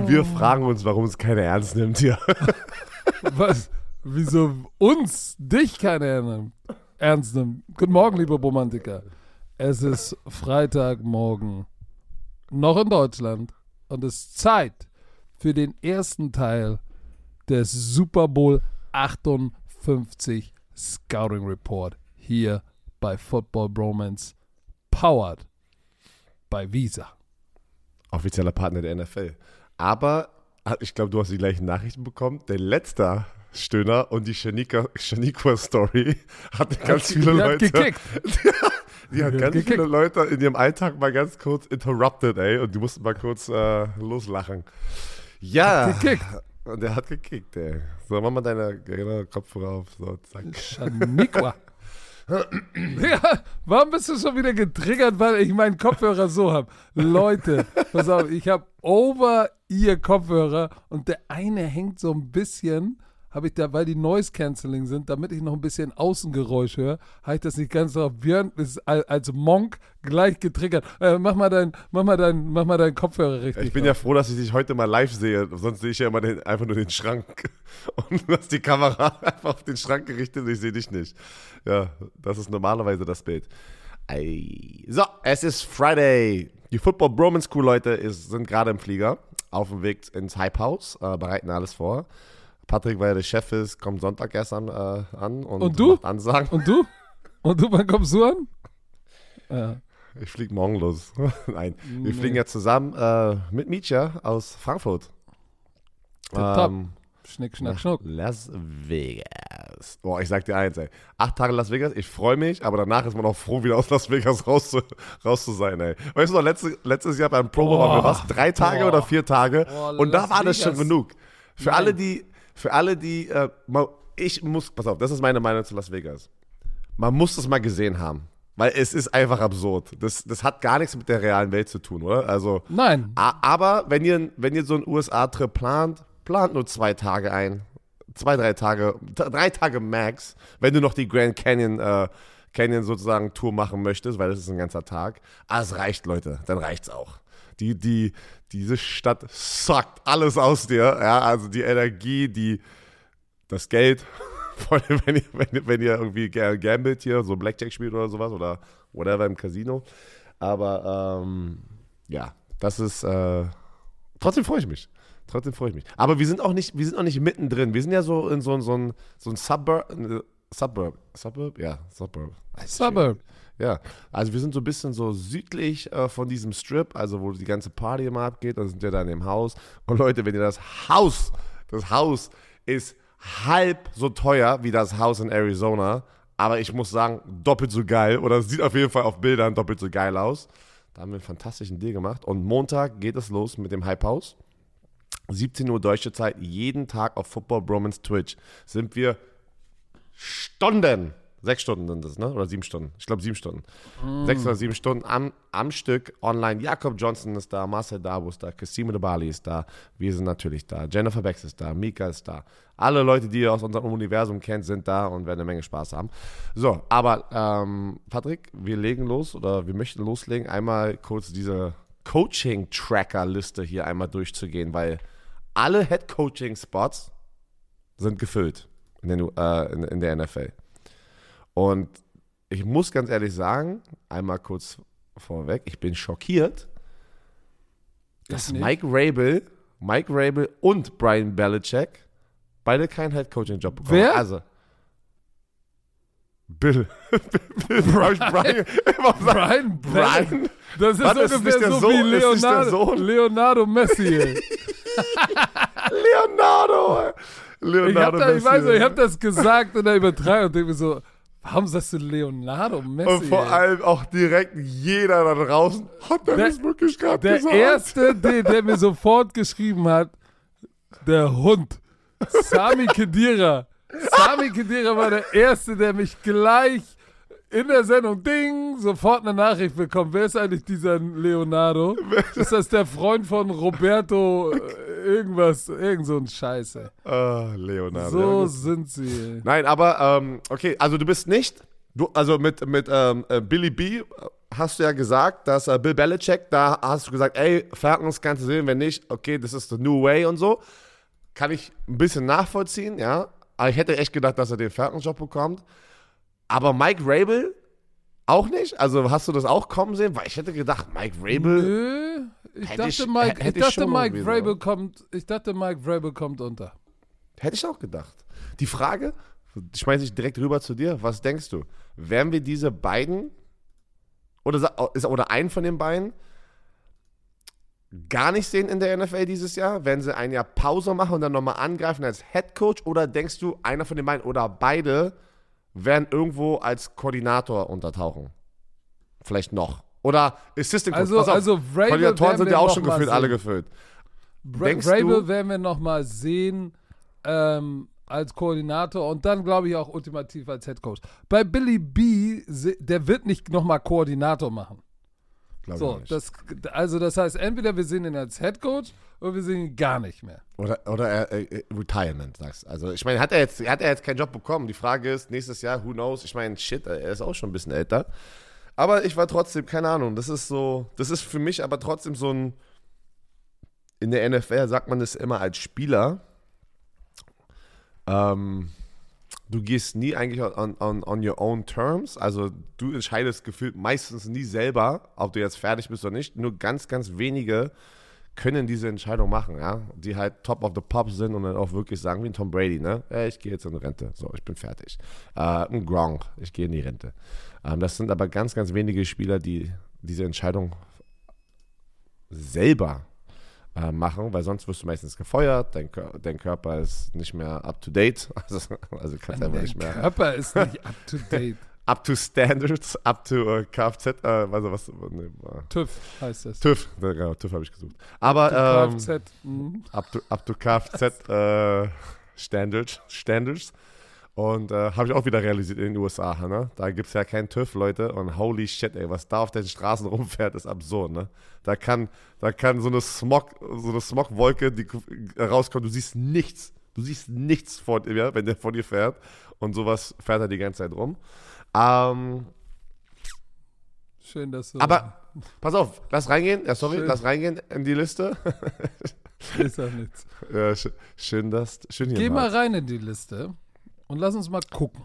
wir fragen uns, warum es keiner ernst nimmt hier. Was? Wieso dich keiner ernst nimmt? Guten Morgen, liebe Romantiker. Es ist Freitagmorgen, noch in Deutschland, und es ist Zeit für den ersten Teil des Super Bowl 58 Scouting Report hier bei Football Bromance, powered by Visa. Offizieller Partner der NFL. Aber ich glaube, du hast die gleichen Nachrichten bekommen. Der letzte Stöhner und die Shaniqua-Story hatte ganz viele Leute. Die hat ganz viele Leute in ihrem Alltag mal ganz kurz interrupted, ey. Und die mussten mal kurz loslachen. Ja. Und der hat gekickt, ey. So, mach mal deine Kopfhörer auf. So, zack. Shaniqua. Ja, warum bist du schon wieder getriggert, weil ich meinen Kopfhörer so habe? Leute, pass auf, ich habe Over-Ear-Kopfhörer und der eine hängt so ein bisschen, habe ich da, weil die Noise-Canceling sind, damit ich noch ein bisschen Außengeräusch höre, habe ich das nicht ganz drauf. Björn ist als Monk gleich getriggert. Mach mal deinen Kopfhörer richtig. Ich bin ja froh, dass ich dich heute mal live sehe, sonst sehe ich ja immer einfach nur den Schrank. Und du hast die Kamera einfach auf den Schrank gerichtet und ich sehe dich nicht. Ja, das ist normalerweise das Bild. So, es ist Friday. Die Football Bromance Crew Leute sind gerade im Flieger, auf dem Weg ins Hype House, bereiten alles vor. Patrick, weil er der Chef ist, kommt Sonntag erst an und du? Macht Ansagen. Und du? Und du, wann kommst du an? Ja. Ich fliege morgen los. Nein, wir fliegen ja zusammen mit Mietja aus Frankfurt. Top. Schnick, schnack, schnuck. Las Vegas. Boah, ich sag dir eins, ey. 8 Tage Las Vegas, ich freue mich, aber danach ist man auch froh, wieder aus Las Vegas raus zu sein, ey. Weißt du noch, letztes Jahr beim Pro Bowl waren wir was? 3 Tage oder 4 Tage? Und da war das schon genug. Für alle, die, pass auf, das ist meine Meinung zu Las Vegas. Man muss das mal gesehen haben. Weil es ist einfach absurd. Das hat gar nichts mit der realen Welt zu tun, oder? Also, nein. Aber wenn ihr so einen USA-Trip plant nur 2 Tage ein. 2, 3 Tage, 3 Tage max, wenn du noch die Grand Canyon sozusagen Tour machen möchtest, weil das ist ein ganzer Tag. Aber es reicht, Leute. Dann reicht's auch. Diese Stadt suckt alles aus dir. Ja, also die Energie, das Geld. Vor allem, wenn ihr irgendwie gambelt hier, so Blackjack spielt oder sowas oder whatever im Casino. Aber ja, das ist, trotzdem freue ich mich. Aber wir sind auch nicht mittendrin. Wir sind ja so in so ein Suburb. Ja, Suburb. Suburb. Ja, also wir sind so ein bisschen so südlich von diesem Strip, also wo die ganze Party immer abgeht, dann sind wir da in dem Haus. Und Leute, wenn ihr das Haus ist halb so teuer wie das Haus in Arizona, aber ich muss sagen, doppelt so geil, oder es sieht auf jeden Fall auf Bildern doppelt so geil aus. Da haben wir einen fantastischen Deal gemacht und Montag geht es los mit dem Hype House. 17 Uhr deutsche Zeit, jeden Tag auf Football Bromance Twitch sind wir 6 Stunden sind das, ne? Oder 7 Stunden? Ich glaube 7 Stunden. 6 oder 7 Stunden am Stück online. Jakob Johnson ist da, Marcel Dabo ist da, Kasim Debali ist da, wir sind natürlich da, Jennifer Becks ist da, Mika ist da. Alle Leute, die ihr aus unserem Universum kennt, sind da und werden eine Menge Spaß haben. So, aber Patrick, wir möchten loslegen, einmal kurz diese Coaching-Tracker-Liste hier einmal durchzugehen, weil alle Head-Coaching-Spots sind gefüllt in der NFL. Und ich muss ganz ehrlich sagen, einmal kurz vorweg, ich bin schockiert, dass Mike Rabel und Brian Belichick beide keinen Head-Coaching-Job bekommen. Wer? Also, Brian. Das ist ungefähr so wie Leonardo Messi. Ich habe das gesagt in der Übertragung und denke mir so, warum sagst du Leonardo Messi? Und vor allem auch direkt jeder da draußen hat das wirklich gerade gesagt. Der Erste, der mir sofort geschrieben hat, der Hund, Sami Khedira. Sami Khedira war der Erste, der mich gleich in der Sendung, sofort eine Nachricht bekommt. Wer ist eigentlich dieser Leonardo? Ist das der Freund von Roberto irgend so ein Scheiße? Leonardo. So sind sie. Nein, aber, okay, also du bist nicht, also mit Billy B hast du ja gesagt, dass Bill Belichick, da hast du gesagt, ey, Falcons kannst du sehen, wenn nicht, okay, das ist the new way und so. Kann ich ein bisschen nachvollziehen, ja. Aber ich hätte echt gedacht, dass er den Falcons-Job bekommt. Aber Mike Vrabel auch nicht? Also hast du das auch kommen sehen? Weil ich hätte gedacht, Mike Vrabel. Nö, ich dachte, Mike Vrabel kommt unter. Hätte ich auch gedacht. Die Frage, schmeiße ich direkt rüber zu dir. Was denkst du? Werden wir diese beiden oder einen von den beiden gar nicht sehen in der NFL dieses Jahr? Werden sie ein Jahr Pause machen und dann nochmal angreifen als Headcoach? Oder denkst du, einer von den beiden oder beide werden irgendwo als Koordinator untertauchen? Vielleicht noch. Oder Assistant Coach. Also Vrabel Koordinatoren sind ja auch schon gefühlt alle gefüllt. Vrabel werden wir nochmal sehen als Koordinator und dann, glaube ich, auch ultimativ als Headcoach. Bei Billy B., der wird nicht nochmal Koordinator machen. So, das heißt, entweder wir sehen ihn als Headcoach oder wir sehen ihn gar nicht mehr. Oder Retirement, sagst du. Also ich meine, hat er jetzt keinen Job bekommen? Die Frage ist, nächstes Jahr, who knows? Ich meine, shit, er ist auch schon ein bisschen älter. Aber ich war trotzdem, keine Ahnung, das ist für mich aber trotzdem so ein, in der NFL sagt man das immer als Spieler, du gehst nie eigentlich on your own terms, also du entscheidest gefühlt meistens nie selber, ob du jetzt fertig bist oder nicht. Nur ganz, ganz wenige können diese Entscheidung machen, ja, die halt top of the pops sind und dann auch wirklich sagen, wie ein Tom Brady, ne, ich gehe jetzt in Rente, so, ich bin fertig. Ein Gronk, ich gehe in die Rente. Das sind aber ganz, ganz wenige Spieler, die diese Entscheidung selber machen, weil sonst wirst du meistens gefeuert, dein Körper ist nicht mehr up to date, also kannst einfach nicht mehr. Dein Körper ist nicht up to date. Up to Standards, up to Kfz, TÜV heißt das. TÜV, genau, TÜV habe ich gesucht. Aber Kfz. Up to Kfz Standards. Und habe ich auch wieder realisiert in den USA, ne? Da gibt es ja keinen TÜV, Leute. Und holy shit, ey, was da auf den Straßen rumfährt, ist absurd, ne? Da kann so eine Smogwolke, die rauskommt, du siehst nichts. Du siehst nichts vor dir, wenn der vor dir fährt. Und sowas fährt er die ganze Zeit rum. Schön, dass du... Aber, pass auf, lass reingehen in die Liste. Ist auch nichts. Ja, schön hier. Geh mal rein in die Liste. Und lass uns mal gucken.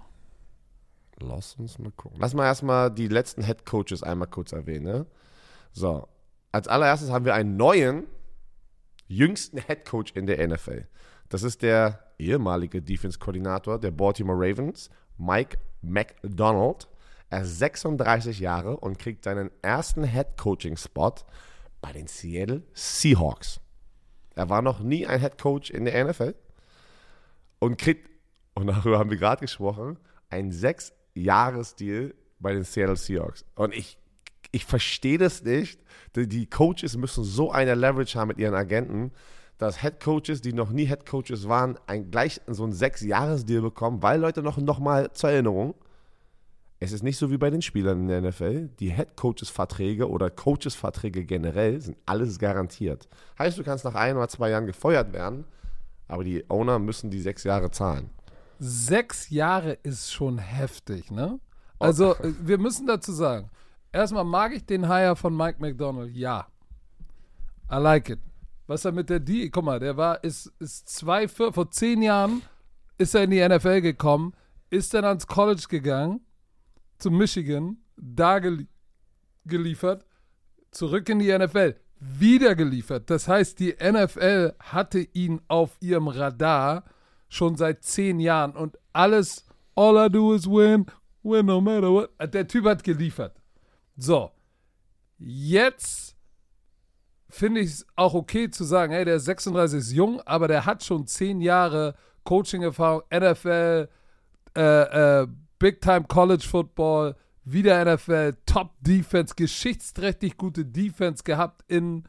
Lass mal erstmal die letzten Head Coaches einmal kurz erwähnen. Ne? So, als allererstes haben wir einen neuen, jüngsten Head Coach in der NFL. Das ist der ehemalige Defense-Koordinator der Baltimore Ravens, Mike Macdonald. Er ist 36 Jahre und kriegt seinen ersten Head Coaching-Spot bei den Seattle Seahawks. Er war noch nie ein Head Coach in der NFL und kriegt, und darüber haben wir gerade gesprochen, ein 6-Jahres-Deal bei den Seattle Seahawks. Und ich verstehe das nicht. Die Coaches müssen so eine Leverage haben mit ihren Agenten, dass Head Coaches, die noch nie Head Coaches waren, gleich so einen 6-Jahres-Deal bekommen, weil Leute noch mal zur Erinnerung, es ist nicht so wie bei den Spielern in der NFL. Die Head Coaches-Verträge oder Coaches-Verträge generell sind alles garantiert. Heißt, du kannst nach 1 oder 2 Jahren gefeuert werden, aber die Owner müssen die 6 Jahre zahlen. 6 Jahre ist schon heftig, ne? Also, wir müssen dazu sagen, erstmal mag ich den Hire von Mike Macdonald, ja. I like it. Was er mit guck mal, vor 10 Jahren ist er in die NFL gekommen, ist dann ans College gegangen, zu Michigan, da geliefert, zurück in die NFL, wieder geliefert. Das heißt, die NFL hatte ihn auf ihrem Radar schon seit 10 Jahren und alles, all I do is win no matter what. Der Typ hat geliefert. So, jetzt finde ich es auch okay zu sagen, hey, der ist 36, ist jung, aber der hat schon 10 Jahre Coaching-Erfahrung, NFL, Big-Time College Football, wieder NFL, Top-Defense, geschichtsträchtig gute Defense gehabt in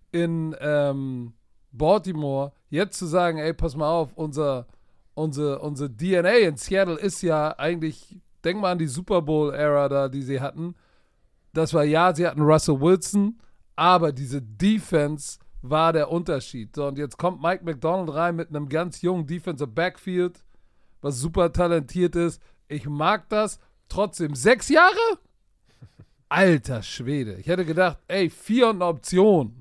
Baltimore. Jetzt zu sagen, ey, pass mal auf, unsere DNA in Seattle ist ja eigentlich, denk mal an die Super Bowl-Ära da, die sie hatten. Das war, ja, sie hatten Russell Wilson, aber diese Defense war der Unterschied. So, und jetzt kommt Mike Macdonald rein mit einem ganz jungen Defensive Backfield, was super talentiert ist. Ich mag das. Trotzdem 6 Jahre? Alter Schwede. Ich hätte gedacht, 4 und eine Option.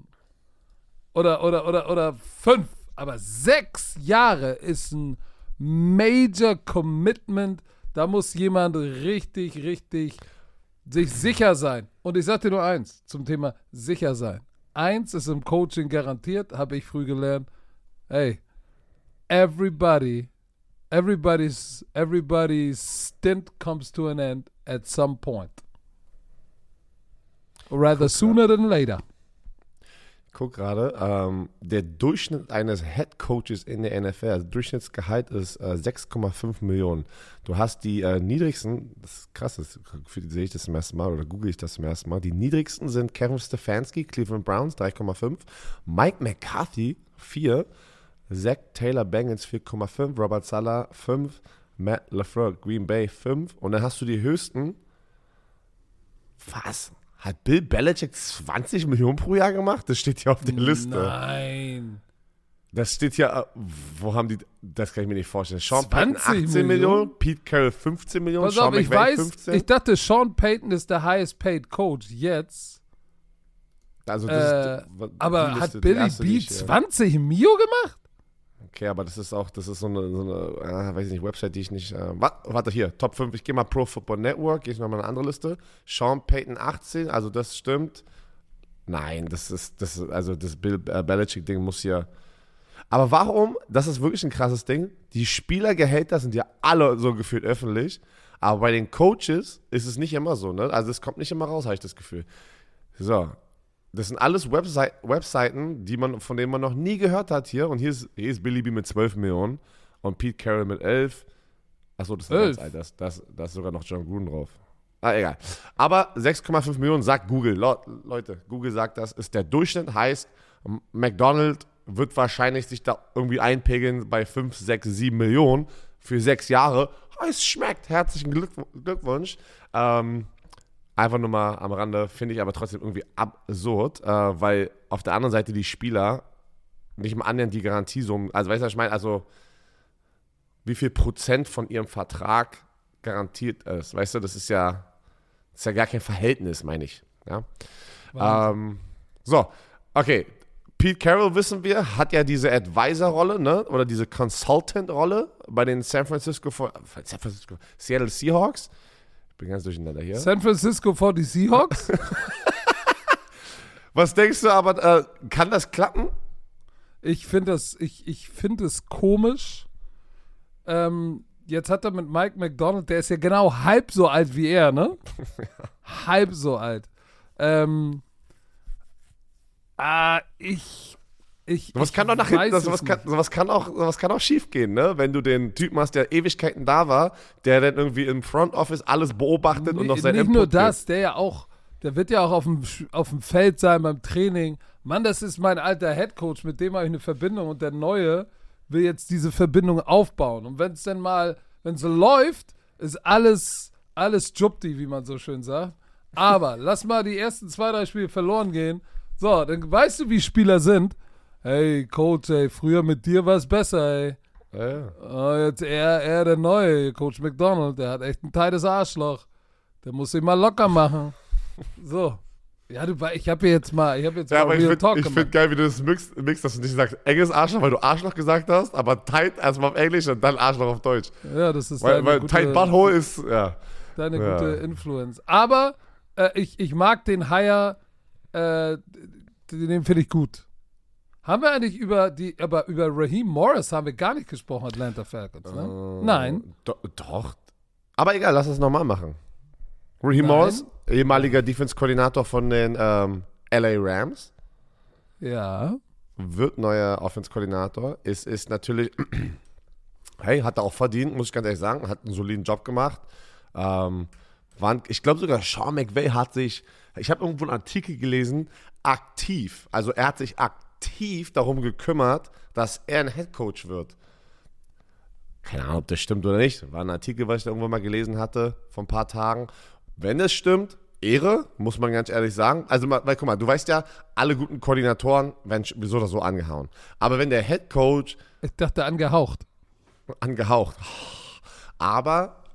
Oder 5. Aber 6 Jahre ist ein Major Commitment. Da muss jemand richtig sich sicher sein. Und ich sag dir nur eins zum Thema sicher sein. Eins ist im Coaching garantiert, habe ich früh gelernt. Hey, everybody's stint comes to an end at some point. Rather sooner than later. Guck gerade, der Durchschnitt eines Head Coaches in der NFL, also Durchschnittsgehalt ist 6,5 Millionen. Du hast die niedrigsten, das ist krass, sehe ich das zum ersten Mal oder google ich das zum ersten Mal. Die niedrigsten sind Kevin Stefanski, Cleveland Browns, 3,5, Mike McCarthy, 4, Zach Taylor Bengals, 4,5, Robert Saleh, 5, Matt LaFleur, Green Bay, 5. Und dann hast du die höchsten, was? Hat Bill Belichick 20 Millionen pro Jahr gemacht? Das steht hier auf der Liste. Nein. Das steht hier, wo haben die, das kann ich mir nicht vorstellen. Sean Payton 18 Millionen, Pete Carroll 15 Millionen, Pass auf, Sean McVay 15. Ich dachte, Sean Payton ist der highest paid Coach jetzt. Also das ist aber die Liste, hat Billy B 20 Mio gemacht? Okay, aber das ist so eine weiß ich nicht, Website, die ich nicht, warte hier, Top 5, ich gehe mal Pro Football Network, gehe ich nochmal eine andere Liste. Sean Payton 18, also das stimmt. Nein, also das Bill Belichick-Ding muss hier, aber warum, das ist wirklich ein krasses Ding, die Spielergehälter sind ja alle so gefühlt öffentlich, aber bei den Coaches ist es nicht immer so, ne? Also es kommt nicht immer raus, habe ich das Gefühl. So, das sind alles Webseiten, von denen man noch nie gehört hat hier. Und hier ist Billy B mit 12 Millionen und Pete Carroll mit 11. Achso, das ist ganz alt. Da ist sogar noch John Gruden drauf. Egal. Aber 6,5 Millionen sagt Google. Leute, Google sagt das, ist der Durchschnitt. Heißt, McDonald's wird wahrscheinlich sich da irgendwie einpegeln bei 5, 6, 7 Millionen für 6 Jahre. Es schmeckt. Herzlichen Glückwunsch. Einfach nur mal am Rande, finde ich aber trotzdem irgendwie absurd, weil auf der anderen Seite die Spieler nicht mal annähernd die Garantiesummen, also weißt du, was ich meine, also wie viel Prozent von ihrem Vertrag garantiert ist, weißt du, das ist ja gar kein Verhältnis, meine ich. Ja? So, okay, Pete Carroll, wissen wir, hat ja diese Advisor-Rolle, ne, oder diese Consultant-Rolle bei den Seattle Seahawks. Ich bin ganz durcheinander hier. San Francisco 40 Seahawks? Was denkst du aber, kann das klappen? Ich finde es komisch. Jetzt hat er mit Mike McDonald, der ist ja genau halb so alt wie er, ne? Halb so alt. Was kann doch nach hinten, sowas kann auch schief gehen, ne? Wenn du den Typen hast, der Ewigkeiten da war, der dann irgendwie im Front Office alles beobachtet und noch sein Nicht Input nur das, gibt. der wird ja auch auf dem Feld sein beim Training. Mann, das ist mein alter Headcoach, mit dem habe ich eine Verbindung und der Neue will jetzt diese Verbindung aufbauen. Und wenn es so läuft, ist alles Jupti, wie man so schön sagt. Aber lass mal die ersten 2, 3 Spiele verloren gehen. So, dann weißt du, wie Spieler sind. Hey, Coach, ey, früher mit dir war es besser, ey. Ja. Oh, jetzt er der Neue, Coach McDonald, der hat echt ein tightes Arschloch. Der muss sich mal locker machen. So. Ja, ich habe jetzt mal aber Real ich Talk finde gemacht. geil, wie du das mixt, dass du nicht sagst enges Arschloch, weil du Arschloch gesagt hast, aber tight erstmal auf Englisch und dann Arschloch auf Deutsch. Ja, das ist weil tight Butthole ist, ja. Deine gute Influence. Aber ich mag den Hire, den finde ich gut. Haben wir eigentlich über Raheem Morris haben wir gar nicht gesprochen, Atlanta Falcons, ne? Nein. Doch. Aber egal, lass uns nochmal machen. Raheem Morris, ehemaliger Defense-Koordinator von den LA Rams. Ja. Wird neuer Offense-Koordinator. Ist natürlich, hey, hat er auch verdient, muss ich ganz ehrlich sagen. Hat einen soliden Job gemacht. Ich glaube sogar Sean McVay hat sich, ich habe irgendwo einen Artikel gelesen, also er hat sich aktiv darum gekümmert, dass er ein Headcoach wird. Keine Ahnung, ob das stimmt oder nicht. War ein Artikel, was ich da irgendwo mal gelesen hatte, vor ein paar Tagen. Wenn es stimmt, Ehre, muss man ganz ehrlich sagen. Also, weil guck mal, du weißt ja, alle guten Koordinatoren werden so oder so angehauen. Aber wenn der Headcoach... Ich dachte angehaucht. Angehaucht. Aber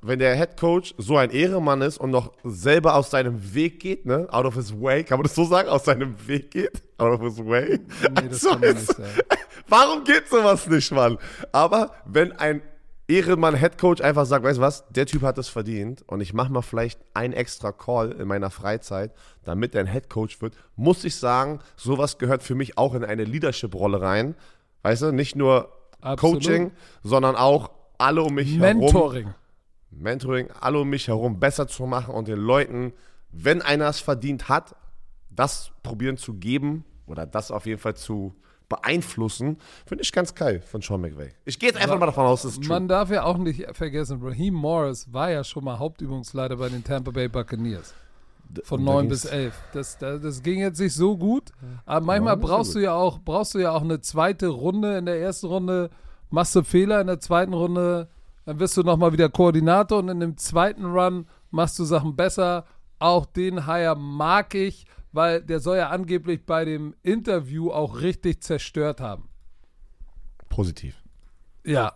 wenn der Head Coach so ein Ehrenmann ist und noch selber aus seinem Weg geht, ne? Out of his way, kann man das so sagen? Aus seinem Weg geht? Out of his way? Nee, das kann man nicht sagen. Warum geht sowas nicht, Mann? Aber wenn ein Ehrenmann-Headcoach einfach sagt, weißt du was, der Typ hat es verdient und ich mache mal vielleicht einen extra Call in meiner Freizeit, damit er ein Headcoach wird, muss ich sagen, sowas gehört für mich auch in eine Leadership-Rolle rein. Weißt du, nicht nur Absolut. Coaching, sondern auch alle um mich Mentoring. Mentoring, alle um mich herum besser zu machen und den Leuten, wenn einer es verdient hat, das probieren zu geben oder das auf jeden Fall zu beeinflussen, finde ich ganz geil von Sean McVay. Ich gehe jetzt einfach mal davon aus, dass es true. Man darf ja auch nicht vergessen, Raheem Morris war ja schon mal Hauptübungsleiter bei den Tampa Bay Buccaneers. Von 9 bis 11. Das ging jetzt nicht so gut, aber manchmal brauchst du ja auch eine zweite Runde. In der ersten Runde machst du Fehler, in der zweiten Runde dann wirst du nochmal wieder Koordinator und in dem zweiten Run machst du Sachen besser. Auch den Hire mag ich, weil der soll ja angeblich bei dem Interview auch richtig zerstört haben. Positiv. Ja.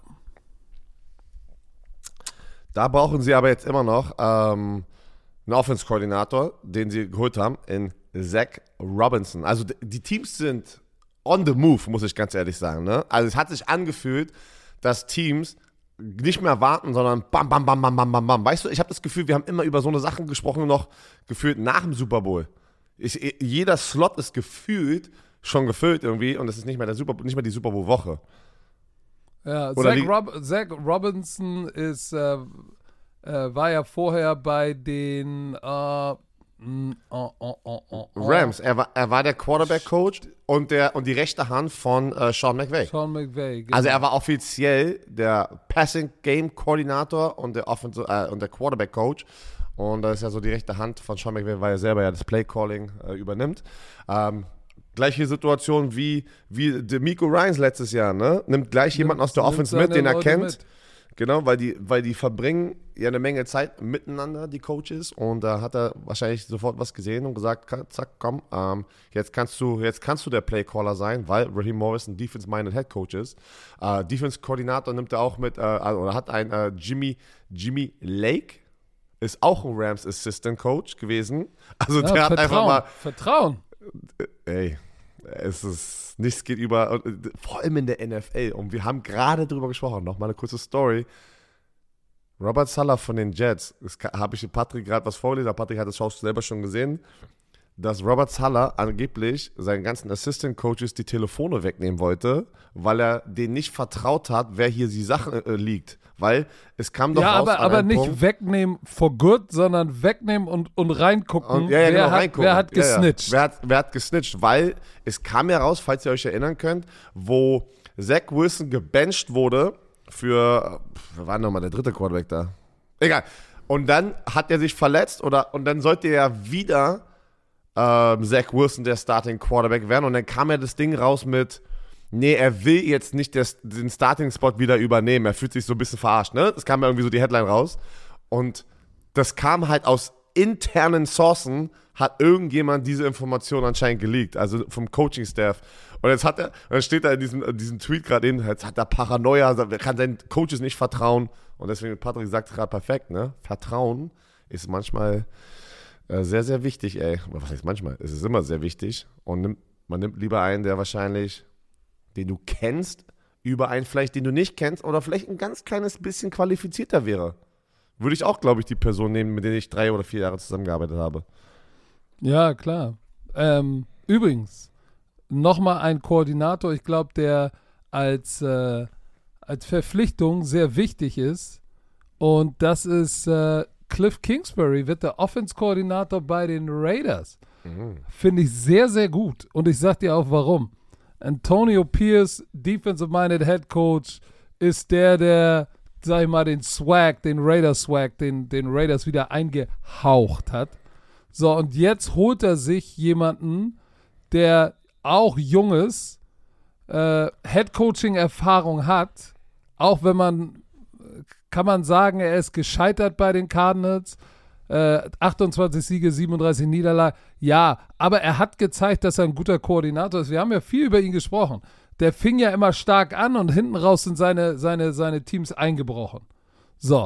Da brauchen sie aber jetzt immer noch einen Offense-Koordinator, den sie geholt haben, in Zach Robinson. Also die Teams sind on the move, muss ich ganz ehrlich sagen. Ne? Also es hat sich angefühlt, dass Teams nicht mehr warten, sondern bam, bam, bam, bam, bam, bam, bam. Weißt du, ich habe das Gefühl, wir haben immer über so eine Sachen gesprochen, noch gefühlt nach dem Super Bowl. Jeder Slot ist gefühlt schon gefüllt irgendwie und es ist nicht mehr die Super Bowl-Woche. Ja, Oder Zach Robinson ist, war ja vorher bei den Rams. Er war der Quarterback-Coach und die rechte Hand von Sean McVay. Genau. Also er war offiziell der Passing-Game-Koordinator und der Quarterback-Coach. Und das ist ja so die rechte Hand von Sean McVay, weil er selber ja das Play-Calling übernimmt. Gleiche Situation wie DeMeco Ryans letztes Jahr, ne? Nimmt gleich jemanden aus der Offense mit, den er kennt. Genau, weil die verbringen ja eine Menge Zeit miteinander, die Coaches. Und da hat er wahrscheinlich sofort was gesehen und gesagt, zack, komm, jetzt kannst du der Playcaller sein, weil Raheem Morris ein Defense-minded Head Coach ist. Defense-Koordinator nimmt er auch mit, oder hat ein Jimmy Lake, ist auch ein Rams Assistant Coach gewesen. Also ja, der hat einfach mal Vertrauen. Ey, nichts geht über, vor allem in der NFL. Und wir haben gerade drüber gesprochen, nochmal eine kurze Story. Robert Saleh von den Jets, habe ich Patrick gerade was vorgelesen, Patrick hat das Show selber schon gesehen, dass Robert Saleh angeblich seinen ganzen Assistant Coaches die Telefone wegnehmen wollte, weil er denen nicht vertraut hat, wer hier die Sachen liegt. Weil es kam doch raus aber nicht Punkt, wegnehmen for good, sondern wegnehmen und reingucken. Reingucken. Wer hat gesnitcht? Ja. Wer hat gesnitcht? Weil es kam ja raus, falls ihr euch erinnern könnt, wo Zach Wilson gebencht wurde wer war nochmal der dritte Quarterback da? Egal. Und dann hat er sich verletzt und dann sollte er wieder Zach Wilson der Starting Quarterback werden und dann kam ja das Ding raus mit er will jetzt nicht den Starting-Spot wieder übernehmen. Er fühlt sich so ein bisschen verarscht, ne? Das kam ja irgendwie so die Headline raus. Und das kam halt aus internen Sourcen, hat irgendjemand diese Information anscheinend geleakt, also vom Coaching-Staff. Und jetzt dann steht da in diesem Tweet gerade jetzt hat er Paranoia, er kann seinen Coaches nicht vertrauen. Und deswegen, Patrick sagt gerade perfekt, ne? Vertrauen ist manchmal sehr, sehr wichtig, ey. Was heißt manchmal? Es ist immer sehr wichtig. Und man nimmt lieber einen, der wahrscheinlich den du kennst, über einen vielleicht, den du nicht kennst oder vielleicht ein ganz kleines bisschen qualifizierter wäre. Würde ich auch, glaube ich, die Person nehmen, mit der ich 3 oder 4 Jahre zusammengearbeitet habe. Ja, klar. Übrigens, nochmal ein Koordinator, ich glaube, der als Verpflichtung sehr wichtig ist und das ist Cliff Kingsbury, wird der Offense-Koordinator bei den Raiders. Finde ich sehr, sehr gut und ich sag dir auch, warum. Antonio Pierce, Defensive-Minded Head Coach, ist der, sag ich mal, den Raiders-Swag, den Raiders wieder eingehaucht hat. So, und jetzt holt er sich jemanden, der auch junges Head-Coaching-Erfahrung hat, auch wenn kann man sagen, er ist gescheitert bei den Cardinals, 28 Siege, 37 Niederlagen. Ja, aber er hat gezeigt, dass er ein guter Koordinator ist. Wir haben ja viel über ihn gesprochen. Der fing ja immer stark an und hinten raus sind seine Teams eingebrochen. So,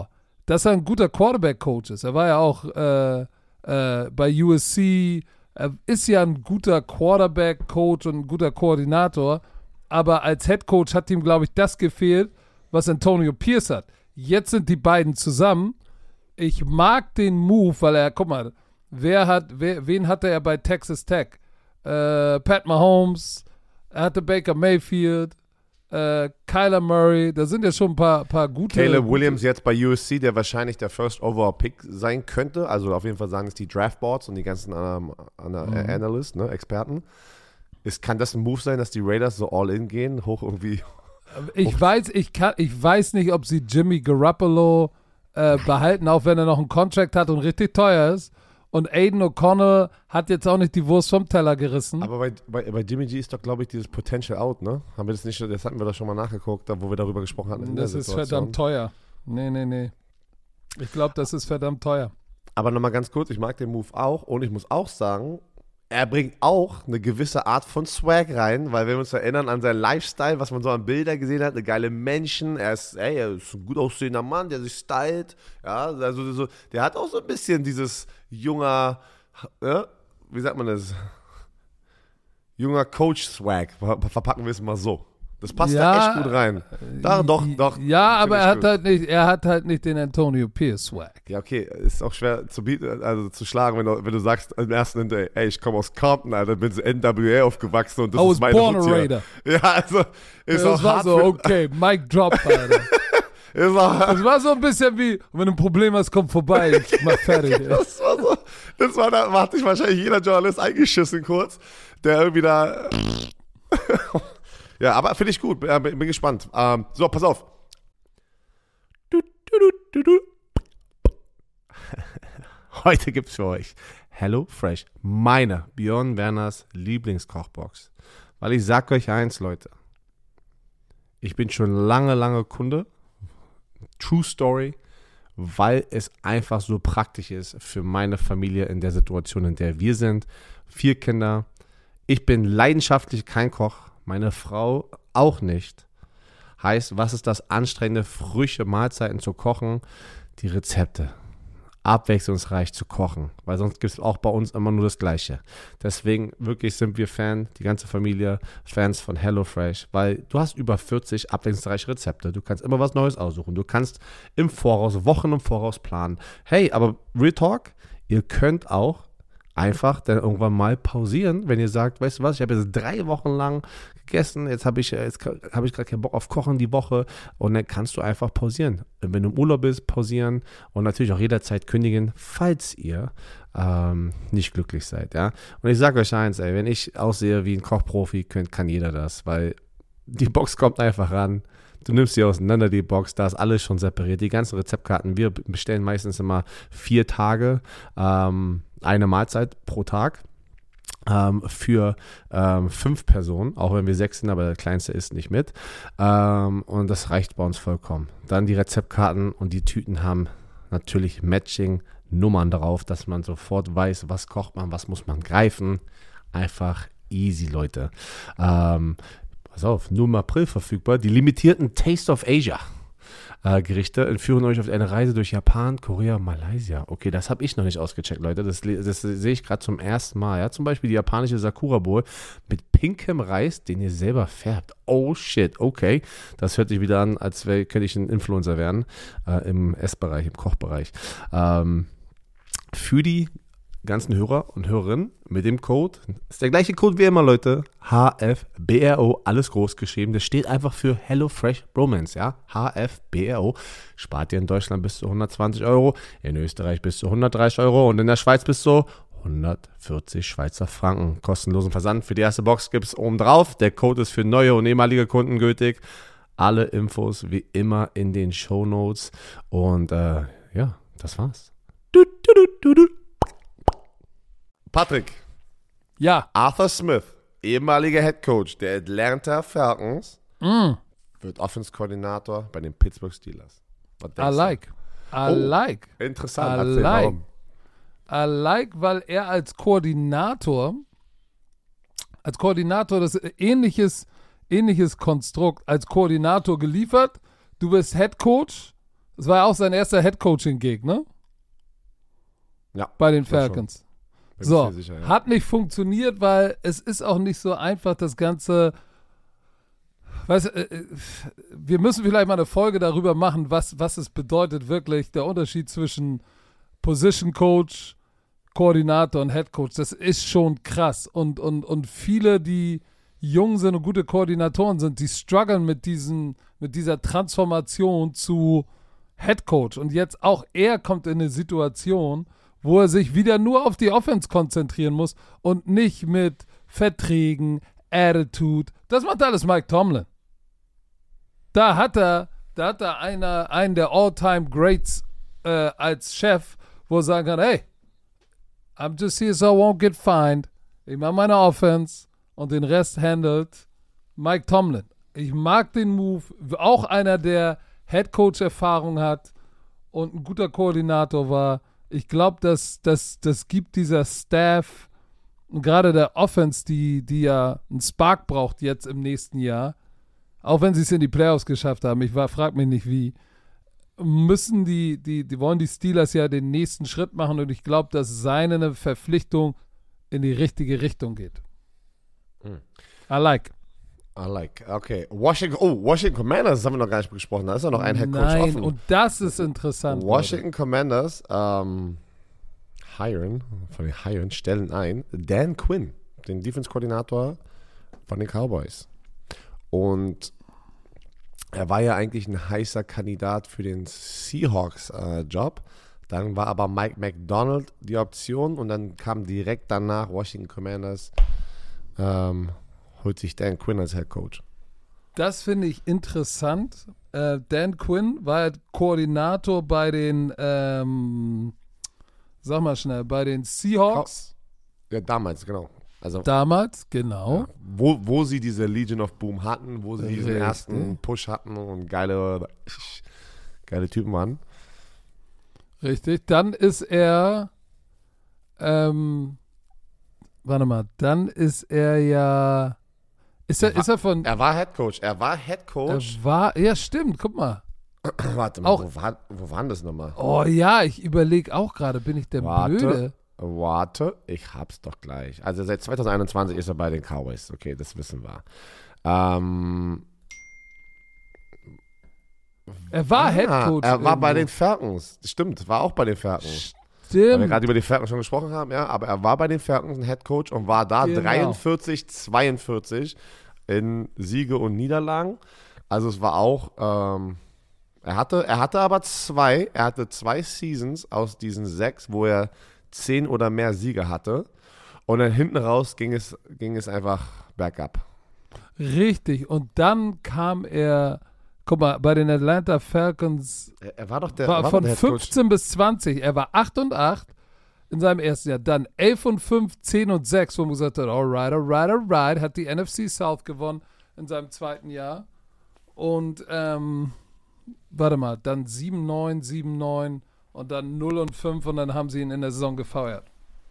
dass er ein guter Quarterback-Coach ist. Er war ja auch bei USC. Er ist ja ein guter Quarterback-Coach und ein guter Koordinator. Aber als Head-Coach hat ihm, glaube ich, das gefehlt, was Antonio Pierce hat. Jetzt sind die beiden zusammen. Ich mag den Move, weil er, guck mal, wen hatte er bei Texas Tech? Pat Mahomes, er hatte Baker Mayfield, Kyler Murray, da sind ja schon ein paar gute. Caleb Williams jetzt bei USC, der wahrscheinlich der First Overall Pick sein könnte. Also auf jeden Fall sagen es die Draftboards und die ganzen Analysts, ne, Experten. Kann das ein Move sein, dass die Raiders so all-in gehen, hoch irgendwie? Ich weiß nicht, ob sie Jimmy Garoppolo behalten, auch wenn er noch einen Contract hat und richtig teuer ist. Und Aiden O'Connell hat jetzt auch nicht die Wurst vom Teller gerissen. Aber bei Jimmy G ist doch, glaube ich, dieses Potential out, ne? Das hatten wir doch schon mal nachgeguckt, wo wir darüber gesprochen hatten. Das ist verdammt teuer. Nee. Ich glaube, das ist verdammt teuer. Aber nochmal ganz kurz, ich mag den Move auch und ich muss auch sagen, er bringt auch eine gewisse Art von Swag rein, weil wenn wir uns erinnern an seinen Lifestyle, was man so an Bildern gesehen hat, eine geile Menschen, er ist ein gut aussehender Mann, der sich stylt, ja, also der hat auch so ein bisschen dieses junger, wie sagt man das, junger Coach-Swag, verpacken wir es mal so. Das passt da echt gut rein. Doch. Ja, aber er hat halt nicht den Antonio Pierce Swag. Ja, okay, ist auch schwer zu bieten, also zu schlagen, wenn du sagst im ersten Hinterher, ey, ich komme aus Compton, Alter, bin so NWA aufgewachsen und das ist meine born a Raider. Ja, also ist auch war hart so, okay, Mic drop, Alter. Das war so ein bisschen wie, wenn du ein Problem hast, komm vorbei, ich mach fertig. Da hat sich wahrscheinlich jeder Journalist eingeschissen kurz, der irgendwie da... Ja, aber finde ich gut. Bin gespannt. So, pass auf. Heute gibt's für euch Hello Fresh, meine Björn Werners Lieblingskochbox. Weil ich sag euch eins, Leute. Ich bin schon lange Kunde. True Story. Weil es einfach so praktisch ist für meine Familie in der Situation, in der wir sind. 4 Kinder. Ich bin leidenschaftlich kein Koch. Meine Frau auch nicht. Heißt, was ist das Anstrengende, frische Mahlzeiten zu kochen? Die Rezepte. Abwechslungsreich zu kochen. Weil sonst gibt es auch bei uns immer nur das Gleiche. Deswegen wirklich sind wir die ganze Familie, Fans von HelloFresh. Weil du hast über 40 abwechslungsreiche Rezepte. Du kannst immer was Neues aussuchen. Du kannst Wochen im Voraus planen. Hey, aber Real Talk, ihr könnt auch einfach dann irgendwann mal pausieren, wenn ihr sagt, weißt du was, ich habe jetzt 3 Wochen lang gegessen, jetzt habe ich gerade keinen Bock auf Kochen die Woche und dann kannst du einfach pausieren. Wenn du im Urlaub bist, pausieren und natürlich auch jederzeit kündigen, falls ihr nicht glücklich seid, ja. Und ich sage euch eins, ey, wenn ich aussehe wie ein Kochprofi, kann jeder das, weil die Box kommt einfach ran. Du nimmst sie auseinander, die Box, da ist alles schon separiert. Die ganzen Rezeptkarten, wir bestellen meistens immer 4 Tage, eine Mahlzeit pro Tag für 5 Personen, auch wenn wir 6 sind, aber der Kleinste isst nicht mit. Und das reicht bei uns vollkommen. Dann die Rezeptkarten und die Tüten haben natürlich Matching-Nummern drauf, dass man sofort weiß, was kocht man, was muss man greifen. Einfach easy, Leute. Pass auf, nur im April verfügbar. Die limitierten Taste of Asia Gerichte entführen euch auf eine Reise durch Japan, Korea, Malaysia. Okay, das habe ich noch nicht ausgecheckt, Leute. Das sehe ich gerade zum ersten Mal. Ja? Zum Beispiel die japanische Sakura Bowl mit pinkem Reis, den ihr selber färbt. Oh shit, okay. Das hört sich wieder an, als könnte ich ein Influencer werden im Essbereich, im Kochbereich. Für die ganzen Hörer und Hörerinnen mit dem Code, ist der gleiche Code wie immer, Leute, HFBRO, alles groß geschrieben, das steht einfach für HelloFresh Bromance, ja, HFBRO, spart ihr in Deutschland bis zu 120 €, in Österreich bis zu 130 € und in der Schweiz bis zu 140 Schweizer Franken, kostenlosen Versand für die erste Box gibt es oben drauf, der Code ist für neue und ehemalige Kunden gültig, alle Infos wie immer in den Shownotes und ja, das war's. Patrick. Ja. Arthur Smith, ehemaliger Headcoach der Atlanta Falcons, wird Offense-Koordinator bei den Pittsburgh Steelers. I like. Interessant. I like, weil er als Koordinator das ähnliches Konstrukt als Koordinator geliefert. Du bist Headcoach, Es war ja auch sein erster Head-Coaching-Gig, ne? Ja. Bei den das schon. Falcons. Bin So, mir sicher, ja. hat nicht funktioniert, weil es ist auch nicht so einfach, das Ganze. Wir müssen vielleicht mal eine Folge darüber machen, was es bedeutet wirklich, der Unterschied zwischen Position Coach, Koordinator und Head Coach. Das ist schon krass. Und viele, die jung sind und gute Koordinatoren sind, die strugglen mit dieser Transformation zu Head Coach. Und jetzt auch er kommt in eine Situation, wo er sich wieder nur auf die Offense konzentrieren muss und nicht mit Verträgen, Attitude. Das macht alles Mike Tomlin. Da hat er einen der All-Time-Greats als Chef, wo er sagen kann, hey, I'm just here so I won't get fined. Ich mache meine Offense und den Rest handelt Mike Tomlin. Ich mag den Move. Auch einer, der Head-Coach-Erfahrung hat und ein guter Koordinator war. Ich glaube, das gibt dieser Staff und gerade der Offense, die ja einen Spark braucht jetzt im nächsten Jahr, auch wenn sie es in die Playoffs geschafft haben, frag mich nicht wie, müssen die wollen die Steelers ja den nächsten Schritt machen und ich glaube, dass seine Verpflichtung in die richtige Richtung geht. I like. Okay. Washington Commanders, das haben wir noch gar nicht besprochen. Da ist ja noch ein Head Coach Nein, offen. und das ist interessant. Washington Commanders stellen ein Dan Quinn, den Defense-Koordinator von den Cowboys. Und er war ja eigentlich ein heißer Kandidat für den Seahawks-Job. Dann war aber Mike Macdonald die Option und dann kam direkt danach Washington Commanders, holt sich Dan Quinn als Head Coach. Das finde ich interessant. Dan Quinn war ja Koordinator bei den, sag mal schnell, bei den Seahawks. Ja, damals, genau. Also, Damals, genau. ja, wo sie diese Legion of Boom hatten, wo sie diesen ersten Push hatten und geile Typen waren. Richtig. Dann ist er, dann ist er ja, ist er von, Er war Head Coach. ja stimmt, guck mal. Warte mal, Auch- wo waren das nochmal? Oh ja, ich überlege auch gerade, bin ich der Blöde? Warte, ich hab's doch gleich. Also seit 2021 ist er bei den Cowboys. Okay, das wissen wir. Er war Head Coach. Er war bei irgendwo. den Falcons. Stimmt, war auch bei den Falcons. Weil wir Stimmt. gerade über die Falcons schon gesprochen haben, ja, aber er war bei den Falcons ein Head Coach und war da Genau. 43-42 in Siege und Niederlagen. Also es war auch, er hatte aber zwei Seasons aus diesen 6, wo er 10 oder mehr Siege hatte. Und dann hinten raus ging es einfach bergab. Richtig. Und dann kam er, guck mal, bei den Atlanta Falcons Er war doch der, war war von der Head Coach. 15 bis 20. Er war 8 und 8 in seinem ersten Jahr. Dann 11 und 5, 10 und 6, wo man gesagt hat, alright. Hat die NFC South gewonnen in seinem zweiten Jahr. Und, warte mal, dann 7-9 und dann 0 und 5 und dann haben sie ihn in der Saison gefeuert.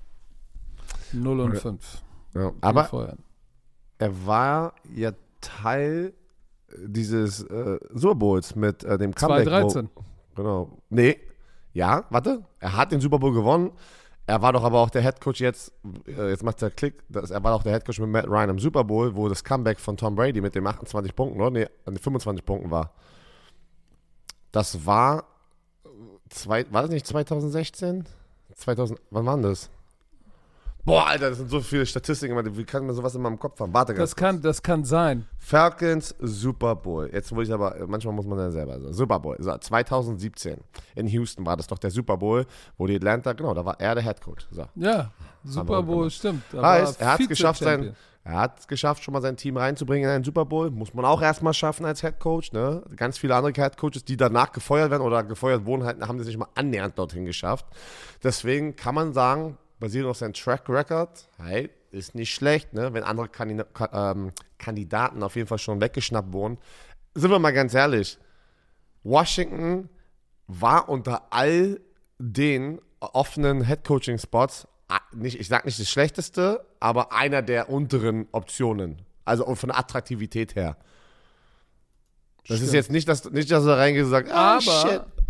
0 und 5. Ja, aber Gefeuert. er war ja Teil dieses Super Bowls mit dem Comeback. 2013. Genau. Nee, ja, warte. Er hat den Super Bowl gewonnen. Er war doch aber auch der Head Coach jetzt macht der Klick, er war auch der Head Coach mit Matt Ryan im Super Bowl, wo das Comeback von Tom Brady mit den 28 Punkten, oder? Nee, 25 Punkten war. Das war, war das nicht 2016? Wann war das? Boah, Alter, das sind so viele Statistiken. Wie kann man sowas in meinem Kopf haben? Warte ganz kurz. Das kann sein. Falcons Super Bowl. Jetzt muss ich aber, manchmal muss man ja selber sagen. Super Bowl. So, 2017 in Houston war das doch der Super Bowl, wo die Atlanta, genau, da war er der Head Coach. So. Ja, Super Bowl, gemacht. stimmt. Da Heißt, war er hat es Vize-Champion. geschafft, schon mal sein Team reinzubringen in einen Super Bowl. Muss man auch erstmal schaffen als Head Coach. Ne? Ganz viele andere Head Coaches, die danach gefeuert werden oder gefeuert wurden, haben das nicht mal annähernd dorthin geschafft. Deswegen kann man sagen, basierend auf seinem Track Record, hey, ist nicht schlecht, ne? Wenn andere Kandidaten auf jeden Fall schon weggeschnappt wurden. Sind wir mal ganz ehrlich, Washington war unter all den offenen Head-Coaching-Spots, ich sag nicht das Schlechteste, aber einer der unteren Optionen. Also von der Attraktivität her. Das ist jetzt nicht, dass du da reingehst und sagst, Aber shit.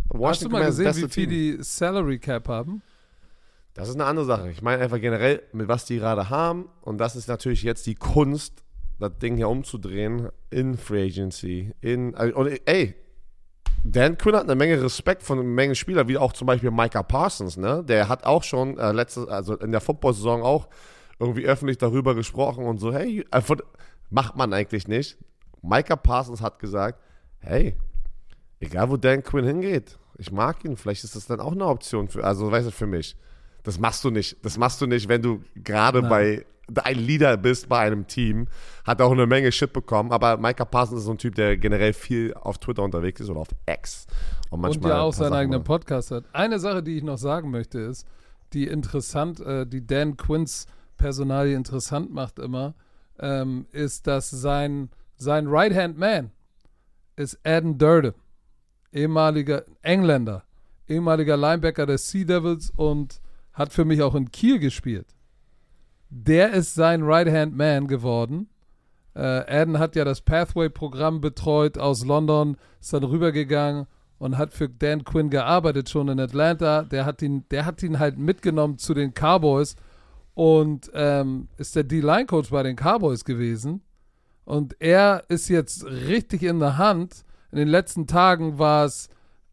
Hast du mal gesehen, wie viel die Salary Cap haben? Das ist eine andere Sache. Ich meine einfach generell, mit was die gerade haben. Und das ist natürlich jetzt die Kunst, das Ding hier umzudrehen in Free Agency. Und ey, Dan Quinn hat eine Menge Respekt von einer Menge Spielern, wie auch zum Beispiel Micah Parsons, ne? Der hat auch schon also in der Football-Saison auch irgendwie öffentlich darüber gesprochen und so, hey, macht man eigentlich nicht. Micah Parsons hat gesagt, hey, egal wo Dan Quinn hingeht, ich mag ihn, vielleicht ist das dann auch eine Option für mich. Das machst du nicht. Das machst du nicht, wenn du gerade bei ein Leader bist bei einem Team. Hat auch eine Menge Shit bekommen. Aber Micah Parsons ist so ein Typ, der generell viel auf Twitter unterwegs ist oder auf X. Und ja auch seinen eigenen Podcast hat. Eine Sache, die ich noch sagen möchte, ist, die Dan Quinns Personalie interessant macht immer, ist, dass sein Right-Hand-Man ist Adam Durden, ehemaliger Engländer, ehemaliger Linebacker der Sea Devils und hat für mich auch in Kiel gespielt. Der ist sein Right-Hand-Man geworden. Adam hat ja das Pathway-Programm betreut aus London, ist dann rübergegangen und hat für Dan Quinn gearbeitet schon in Atlanta. Der hat ihn halt mitgenommen zu den Cowboys und ist der D-Line-Coach bei den Cowboys gewesen. Und er ist jetzt richtig in der Hand. In den letzten Tagen war es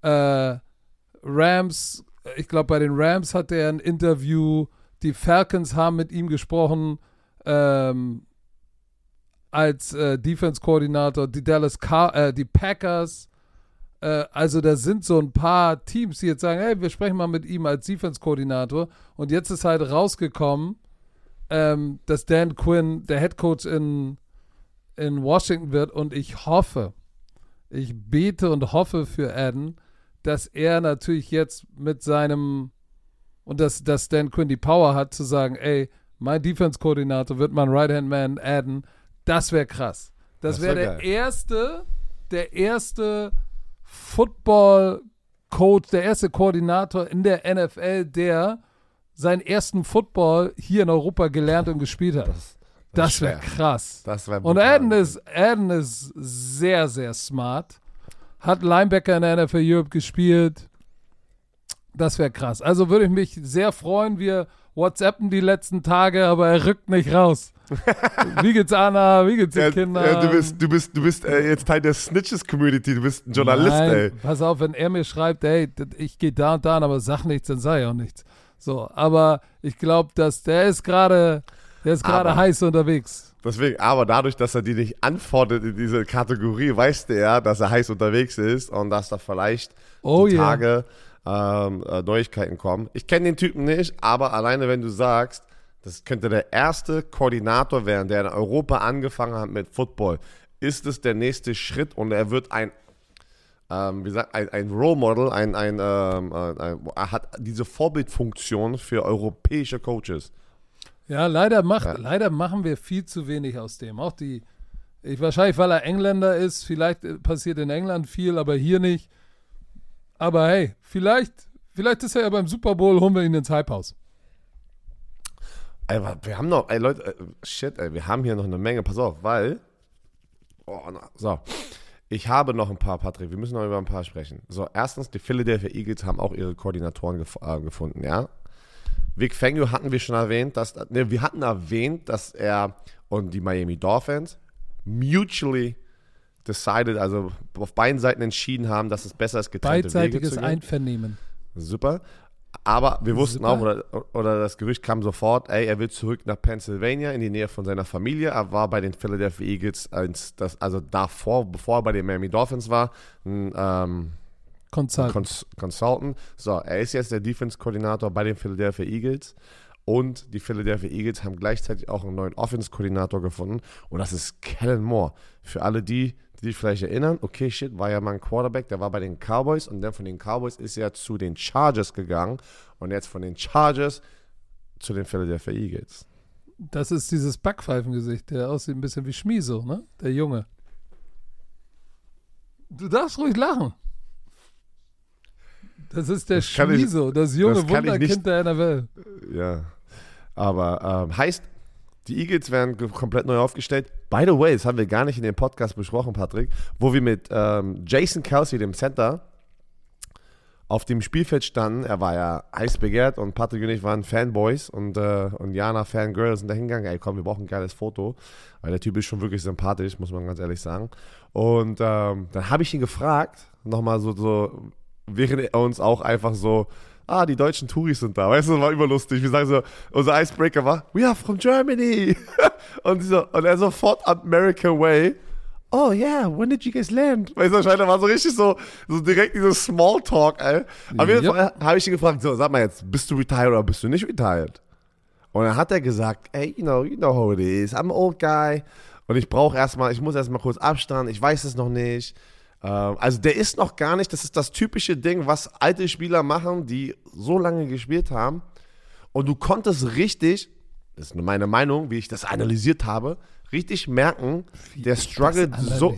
Rams. Ich glaube, bei den Rams hatte er ein Interview. Die Falcons haben mit ihm gesprochen als Defense-Koordinator. Die Packers. Also da sind so ein paar Teams, die jetzt sagen, hey, wir sprechen mal mit ihm als Defense-Koordinator. Und jetzt ist halt rausgekommen, dass Dan Quinn der Head Coach in Washington wird. Und ich bete und hoffe für Adam, dass er natürlich jetzt mit seinem und dass Dan Quinn die Power hat zu sagen, ey, mein Defense-Koordinator wird mein Right-Hand-Man Adam. Das wäre krass. Das wäre der erste Football-Coach, der erste Koordinator in der NFL, der seinen ersten Football hier in Europa gelernt und gespielt hat. Das wäre krass. Und Adam ist sehr, sehr smart. Hat Linebacker in der NFL Europe gespielt. Das wäre krass. Also würde ich mich sehr freuen. Wir WhatsAppen die letzten Tage, aber er rückt nicht raus. Wie geht's Anna? Wie geht's den Kindern? Ja, du bist jetzt Teil der Snitches-Community. Du bist ein Journalist, Nein, ey. Pass auf, wenn er mir schreibt, ey, ich gehe da und da, aber sag nichts, dann sag ich auch nichts. So, aber ich glaube, dass der ist gerade heiß unterwegs. Deswegen, aber dadurch, dass er die nicht antwortet in diese Kategorie, weißt du ja, dass er heiß unterwegs ist und dass da vielleicht Tage Neuigkeiten kommen. Ich kenne den Typen nicht, aber alleine wenn du sagst, das könnte der erste Koordinator werden, der in Europa angefangen hat mit Football, ist es der nächste Schritt und er wird ein Role Model, er hat diese Vorbildfunktion für europäische Coaches. Ja, leider machen wir viel zu wenig aus dem. Auch wahrscheinlich, weil er Engländer ist, vielleicht passiert in England viel, aber hier nicht. Aber hey, vielleicht ist er ja beim Super Bowl, holen wir ihn ins Hype-Haus. Ey, wir haben noch, Leute, wir haben hier noch eine Menge, pass auf, weil, ich habe noch ein paar, Patrick, wir müssen noch über ein paar sprechen. So, erstens, die Philadelphia Eagles haben auch ihre Koordinatoren gefunden, ja. Vic Fangio hatten wir schon erwähnt, dass er und die Miami Dolphins mutually decided, also auf beiden Seiten entschieden haben, dass es besser ist, getrennte Wege zu gehen. Beidseitiges Einvernehmen. Super. Aber wir wussten auch, oder das Gerücht kam sofort, er will zurück nach Pennsylvania in die Nähe von seiner Familie. Er war bei den Philadelphia Eagles, bevor er bei den Miami Dolphins war, ein Consultant. So, er ist jetzt der Defense-Koordinator bei den Philadelphia Eagles. Und die Philadelphia Eagles haben gleichzeitig auch einen neuen Offense-Koordinator gefunden. Und das ist Kellen Moore. Für alle die sich vielleicht erinnern, okay, war ja mal ein Quarterback, der war bei den Cowboys. Und dann von den Cowboys ist er zu den Chargers gegangen. Und jetzt von den Chargers zu den Philadelphia Eagles. Das ist dieses Backpfeifengesicht, der aussieht ein bisschen wie Schmieso, ne? Der Junge. Du darfst ruhig lachen. Das ist der Schmieso, das junge Wunderkind der NFL. Ja, aber heißt, die Eagles werden komplett neu aufgestellt. By the way, das haben wir gar nicht in dem Podcast besprochen, Patrick, wo wir mit Jason Kelce, dem Center, auf dem Spielfeld standen. Er war ja heiß begehrt und Patrick und ich waren Fanboys und Jana Fangirls sind da hingegangen. Ey, komm, wir brauchen ein geiles Foto, weil der Typ ist schon wirklich sympathisch, muss man ganz ehrlich sagen. Und dann habe ich ihn gefragt, nochmal so, während er uns auch einfach so, die deutschen Touris sind da. Weißt du, das war überlustig. Wir sagen so, unser Icebreaker war, we are from Germany. und er sofort American Way. Oh yeah, when did you guys land? Weißt du, wahrscheinlich war so richtig so direkt dieses Smalltalk, ey. Auf jeden Fall habe ich ihn gefragt, so, sag mal jetzt, bist du retired oder bist du nicht retired? Und dann hat er gesagt, hey, you know how it is, I'm an old guy. Und ich muss erstmal kurz Abstand, ich weiß es noch nicht. Also der ist noch gar nicht, das ist das typische Ding, was alte Spieler machen, die so lange gespielt haben. Und du konntest richtig, das ist nur meine Meinung, wie ich das analysiert habe, richtig merken, der struggelt so.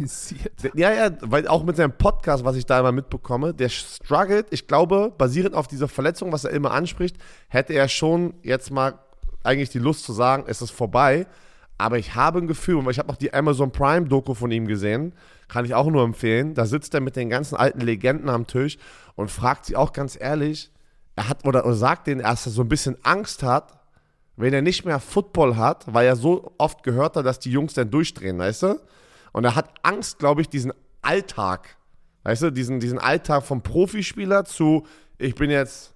Ja, weil auch mit seinem Podcast, was ich da immer mitbekomme, der struggelt, ich glaube, basierend auf dieser Verletzung, was er immer anspricht, hätte er schon jetzt mal eigentlich die Lust zu sagen, es ist vorbei. Aber ich habe ein Gefühl, und ich habe noch die Amazon Prime-Doku von ihm gesehen, kann ich auch nur empfehlen, da sitzt er mit den ganzen alten Legenden am Tisch und fragt sie auch ganz ehrlich, er hat oder sagt denen, dass er so ein bisschen Angst hat, wenn er nicht mehr Football hat, weil er so oft gehört hat, dass die Jungs dann durchdrehen, weißt du? Und er hat Angst, glaube ich, diesen Alltag, weißt du, diesen Alltag vom Profispieler zu, ich bin jetzt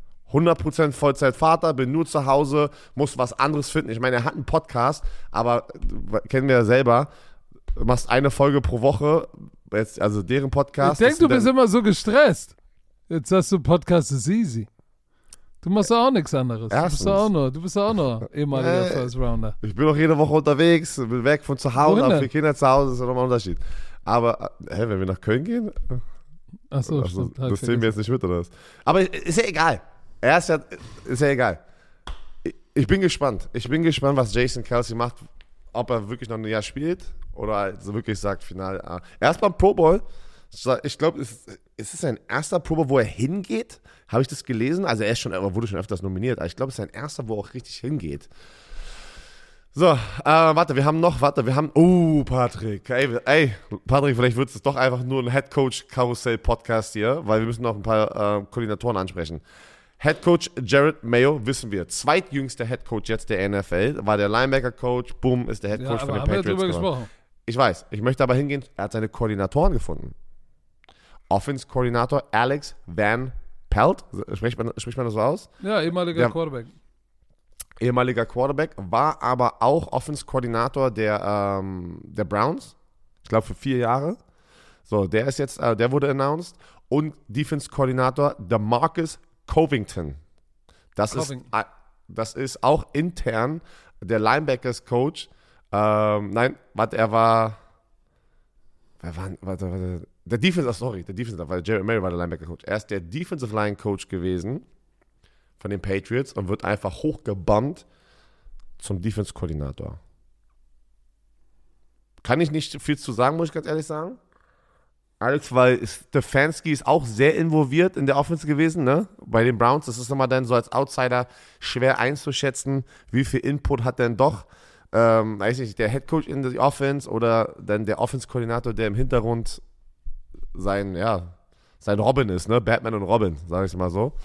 100% Vollzeitvater, bin nur zu Hause, muss was anderes finden. Ich meine, er hat einen Podcast, aber kennen wir ja selber, du machst eine Folge pro Woche, jetzt, also deren Podcast. Ich denke, du bist immer so gestresst. Jetzt hast du Podcast is easy. Du machst auch nichts anderes. Erstens. Du bist auch noch ehemaliger First Rounder. Ich bin auch jede Woche unterwegs, bin weg von zu Hause, auch für Kinder zu Hause, ist ja nochmal ein Unterschied. Aber, wenn wir nach Köln gehen? Achso, stimmt. Das sehen wir jetzt nicht mit, oder was? Aber ist ja egal. Ist ja egal. Ich bin gespannt. Was Jason Kelce macht, ob er wirklich noch ein Jahr spielt oder also wirklich sagt, Final. Erst beim Pro Bowl, ich glaube, ist es sein erster Pro Bowl, wo er hingeht? Habe ich das gelesen? Also er wurde schon öfters nominiert, aber ich glaube, es ist sein erster, wo er auch richtig hingeht. So, wir haben, Patrick, Patrick, vielleicht wird es doch einfach nur ein Headcoach-Karussell-Podcast hier, weil wir müssen noch ein paar Koordinatoren ansprechen. Headcoach Jared Mayo, wissen wir, zweitjüngster Headcoach jetzt der NFL, war der Linebacker-Coach, boom, ist der Headcoach von den Patriots. Drüber gesprochen. Ich weiß, ich möchte aber hingehen, er hat seine Koordinatoren gefunden. Offense-Koordinator Alex Van Pelt, spricht man das so aus? Ja, ehemaliger Quarterback. Ehemaliger Quarterback, war aber auch Offense-Koordinator der Browns, ich glaube für 4 Jahre. So, der ist jetzt, der wurde announced. Und Defense-Koordinator DeMarcus Covington. Das ist auch intern der Linebackers-Coach. Der Defensive, weil Jared Mayo war der Linebacker-Coach. Er ist der Defensive Line-Coach gewesen von den Patriots und wird einfach hochgebombt zum Defense-Koordinator. Kann ich nicht viel zu sagen, muss ich ganz ehrlich sagen. Alex, weil Stefanski ist auch sehr involviert in der Offense gewesen, ne? Bei den Browns. Das ist immer dann so als Outsider schwer einzuschätzen, wie viel Input hat denn doch, weiß nicht, der Headcoach in der Offense oder dann der Offense-Koordinator, der im Hintergrund sein Robin ist, ne? Batman und Robin, sage ich mal so.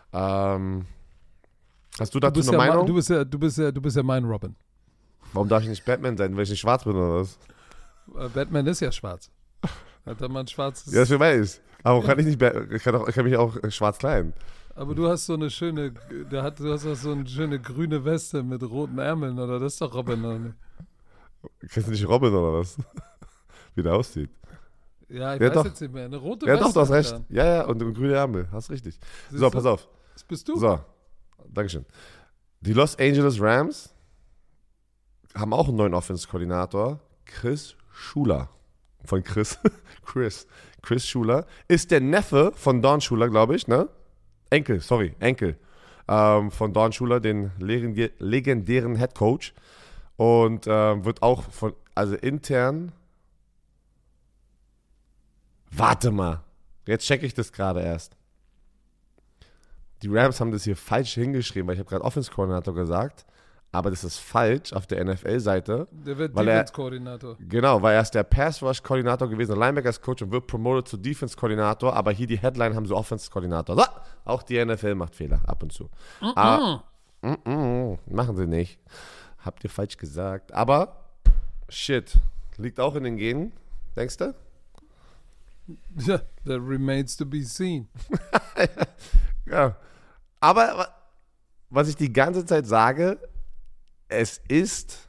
Hast du dazu eine Meinung? Du bist ja mein Robin. Warum darf ich nicht Batman sein, weil ich nicht schwarz bin oder was? Batman ist ja schwarz. Hat er mal ein schwarzes... Ja, das weiß. Aber kann ich nicht, ich kann mich auch schwarz kleiden. Aber du hast so eine schöne, du hast auch so eine schöne grüne Weste mit roten Ärmeln, oder? Das ist doch Robin, oder nicht? Kennst du nicht Robin, oder was? Wie der aussieht. Ja, ich weiß jetzt nicht mehr. Eine rote Weste. Ja, doch, du hast recht. Ja, und grüne Ärmel. Hast richtig. Siehst so, pass auf. Das bist du. So, Dankeschön. Die Los Angeles Rams haben auch einen neuen Offense-Koordinator. Chris Schuler. Von Chris Schuler. Ist der Neffe von Don Schuler, glaube ich, ne? Enkel. Von Don Schuler, den legendären Head Coach. Und wird auch intern. Warte mal. Jetzt checke ich das gerade erst. Die Rams haben das hier falsch hingeschrieben, weil ich habe gerade Offense-Koordinator gesagt. aber das ist falsch auf der NFL-Seite. Der wird weil Defense-Koordinator. Genau, weil er ist der Pass-Rush-Koordinator gewesen, Linebackers-Coach und wird promoted zu Defense-Koordinator, aber hier die Headline haben sie Offense-Koordinator. So, auch die NFL macht Fehler, ab und zu. Machen sie nicht. Habt ihr falsch gesagt. Aber, shit, liegt auch in den Genen, denkst du? Ja, that remains to be seen. Ja, aber was ich die ganze Zeit sage, es ist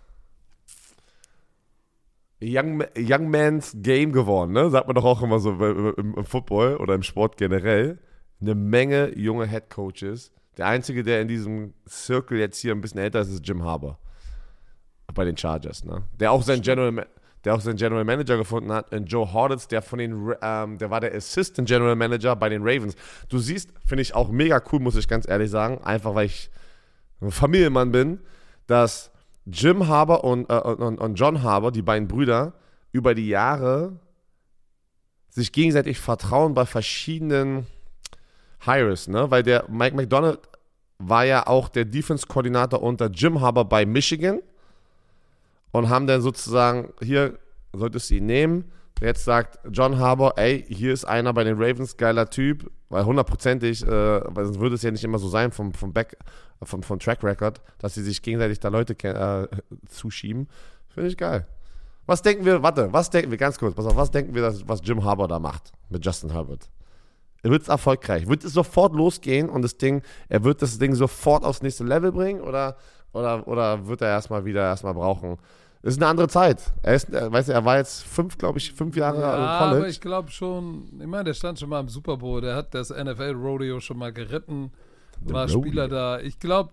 Young Man's Game geworden, ne? Sagt man doch auch immer so im Football oder im Sport generell. Eine Menge junge Head Coaches. Der Einzige, der in diesem Circle jetzt hier ein bisschen älter ist Jim Harbaugh. Bei den Chargers, ne? Der auch seinen General Manager gefunden hat, in Joe Hornets, der war der Assistant General Manager bei den Ravens. Du siehst, finde ich auch mega cool, muss ich ganz ehrlich sagen, einfach weil ich ein Familienmann bin, dass Jim Harbaugh und John Harbaugh, die beiden Brüder, über die Jahre sich gegenseitig vertrauen bei verschiedenen Hires, ne? Weil der Mike Macdonald war ja auch der Defense-Koordinator unter Jim Harbaugh bei Michigan und haben dann sozusagen, hier solltest du ihn nehmen. Jetzt sagt John Harbaugh, ey, hier ist einer bei den Ravens, geiler Typ, weil hundertprozentig, weil sonst würde es ja nicht immer so sein vom Track Record, dass sie sich gegenseitig da Leute zuschieben. Finde ich geil. Was denken wir, ganz kurz, pass auf, was denken wir, was Jim Harbaugh da macht mit Justin Herbert? Er wird es erfolgreich, wird es sofort losgehen und er wird das Ding sofort aufs nächste Level bringen oder wird er erstmal brauchen? Das ist eine andere Zeit. Er war jetzt 5 Jahre im College. Aber ich glaube schon, ich meine, der stand schon mal im Super Bowl, der hat das NFL-Rodeo schon mal geritten, war Spieler da. Ich glaube,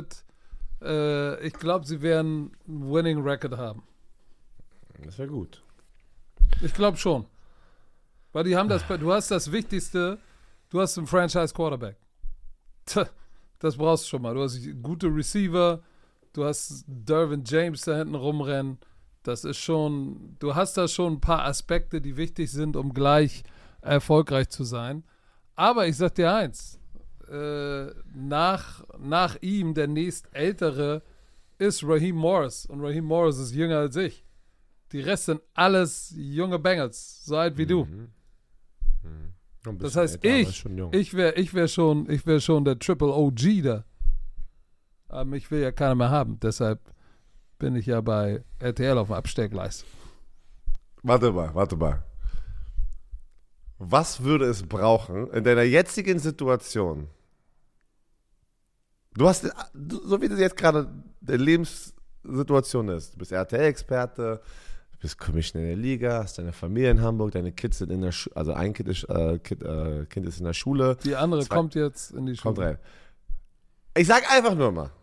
sie werden einen Winning Record haben. Das wäre gut. Ich glaube schon. Weil du hast das Wichtigste, du hast einen Franchise-Quarterback. Das brauchst du schon mal. Du hast gute Receiver, du hast Derwin James da hinten rumrennen. Du hast da schon ein paar Aspekte, die wichtig sind, um gleich erfolgreich zu sein. Aber ich sag dir eins, nach ihm der nächstältere ist Raheem Morris. Und Raheem Morris ist jünger als ich. Die Rest sind alles junge Bengals, so alt wie du. Das heißt, ich wäre schon der Triple OG da. Aber mich will ja keiner mehr haben. Deshalb bin ich ja bei RTL auf dem Abstellgleis. Warte mal. Was würde es brauchen in deiner jetzigen Situation? So wie das jetzt gerade deine Lebenssituation ist. Du bist RTL-Experte, du bist Commissioner in der Liga, hast deine Familie in Hamburg, deine Kids sind in der Schule, also ein Kind ist in der Schule. Die andere kommt jetzt in die Schule. Kommt rein. Ich sag einfach nur mal,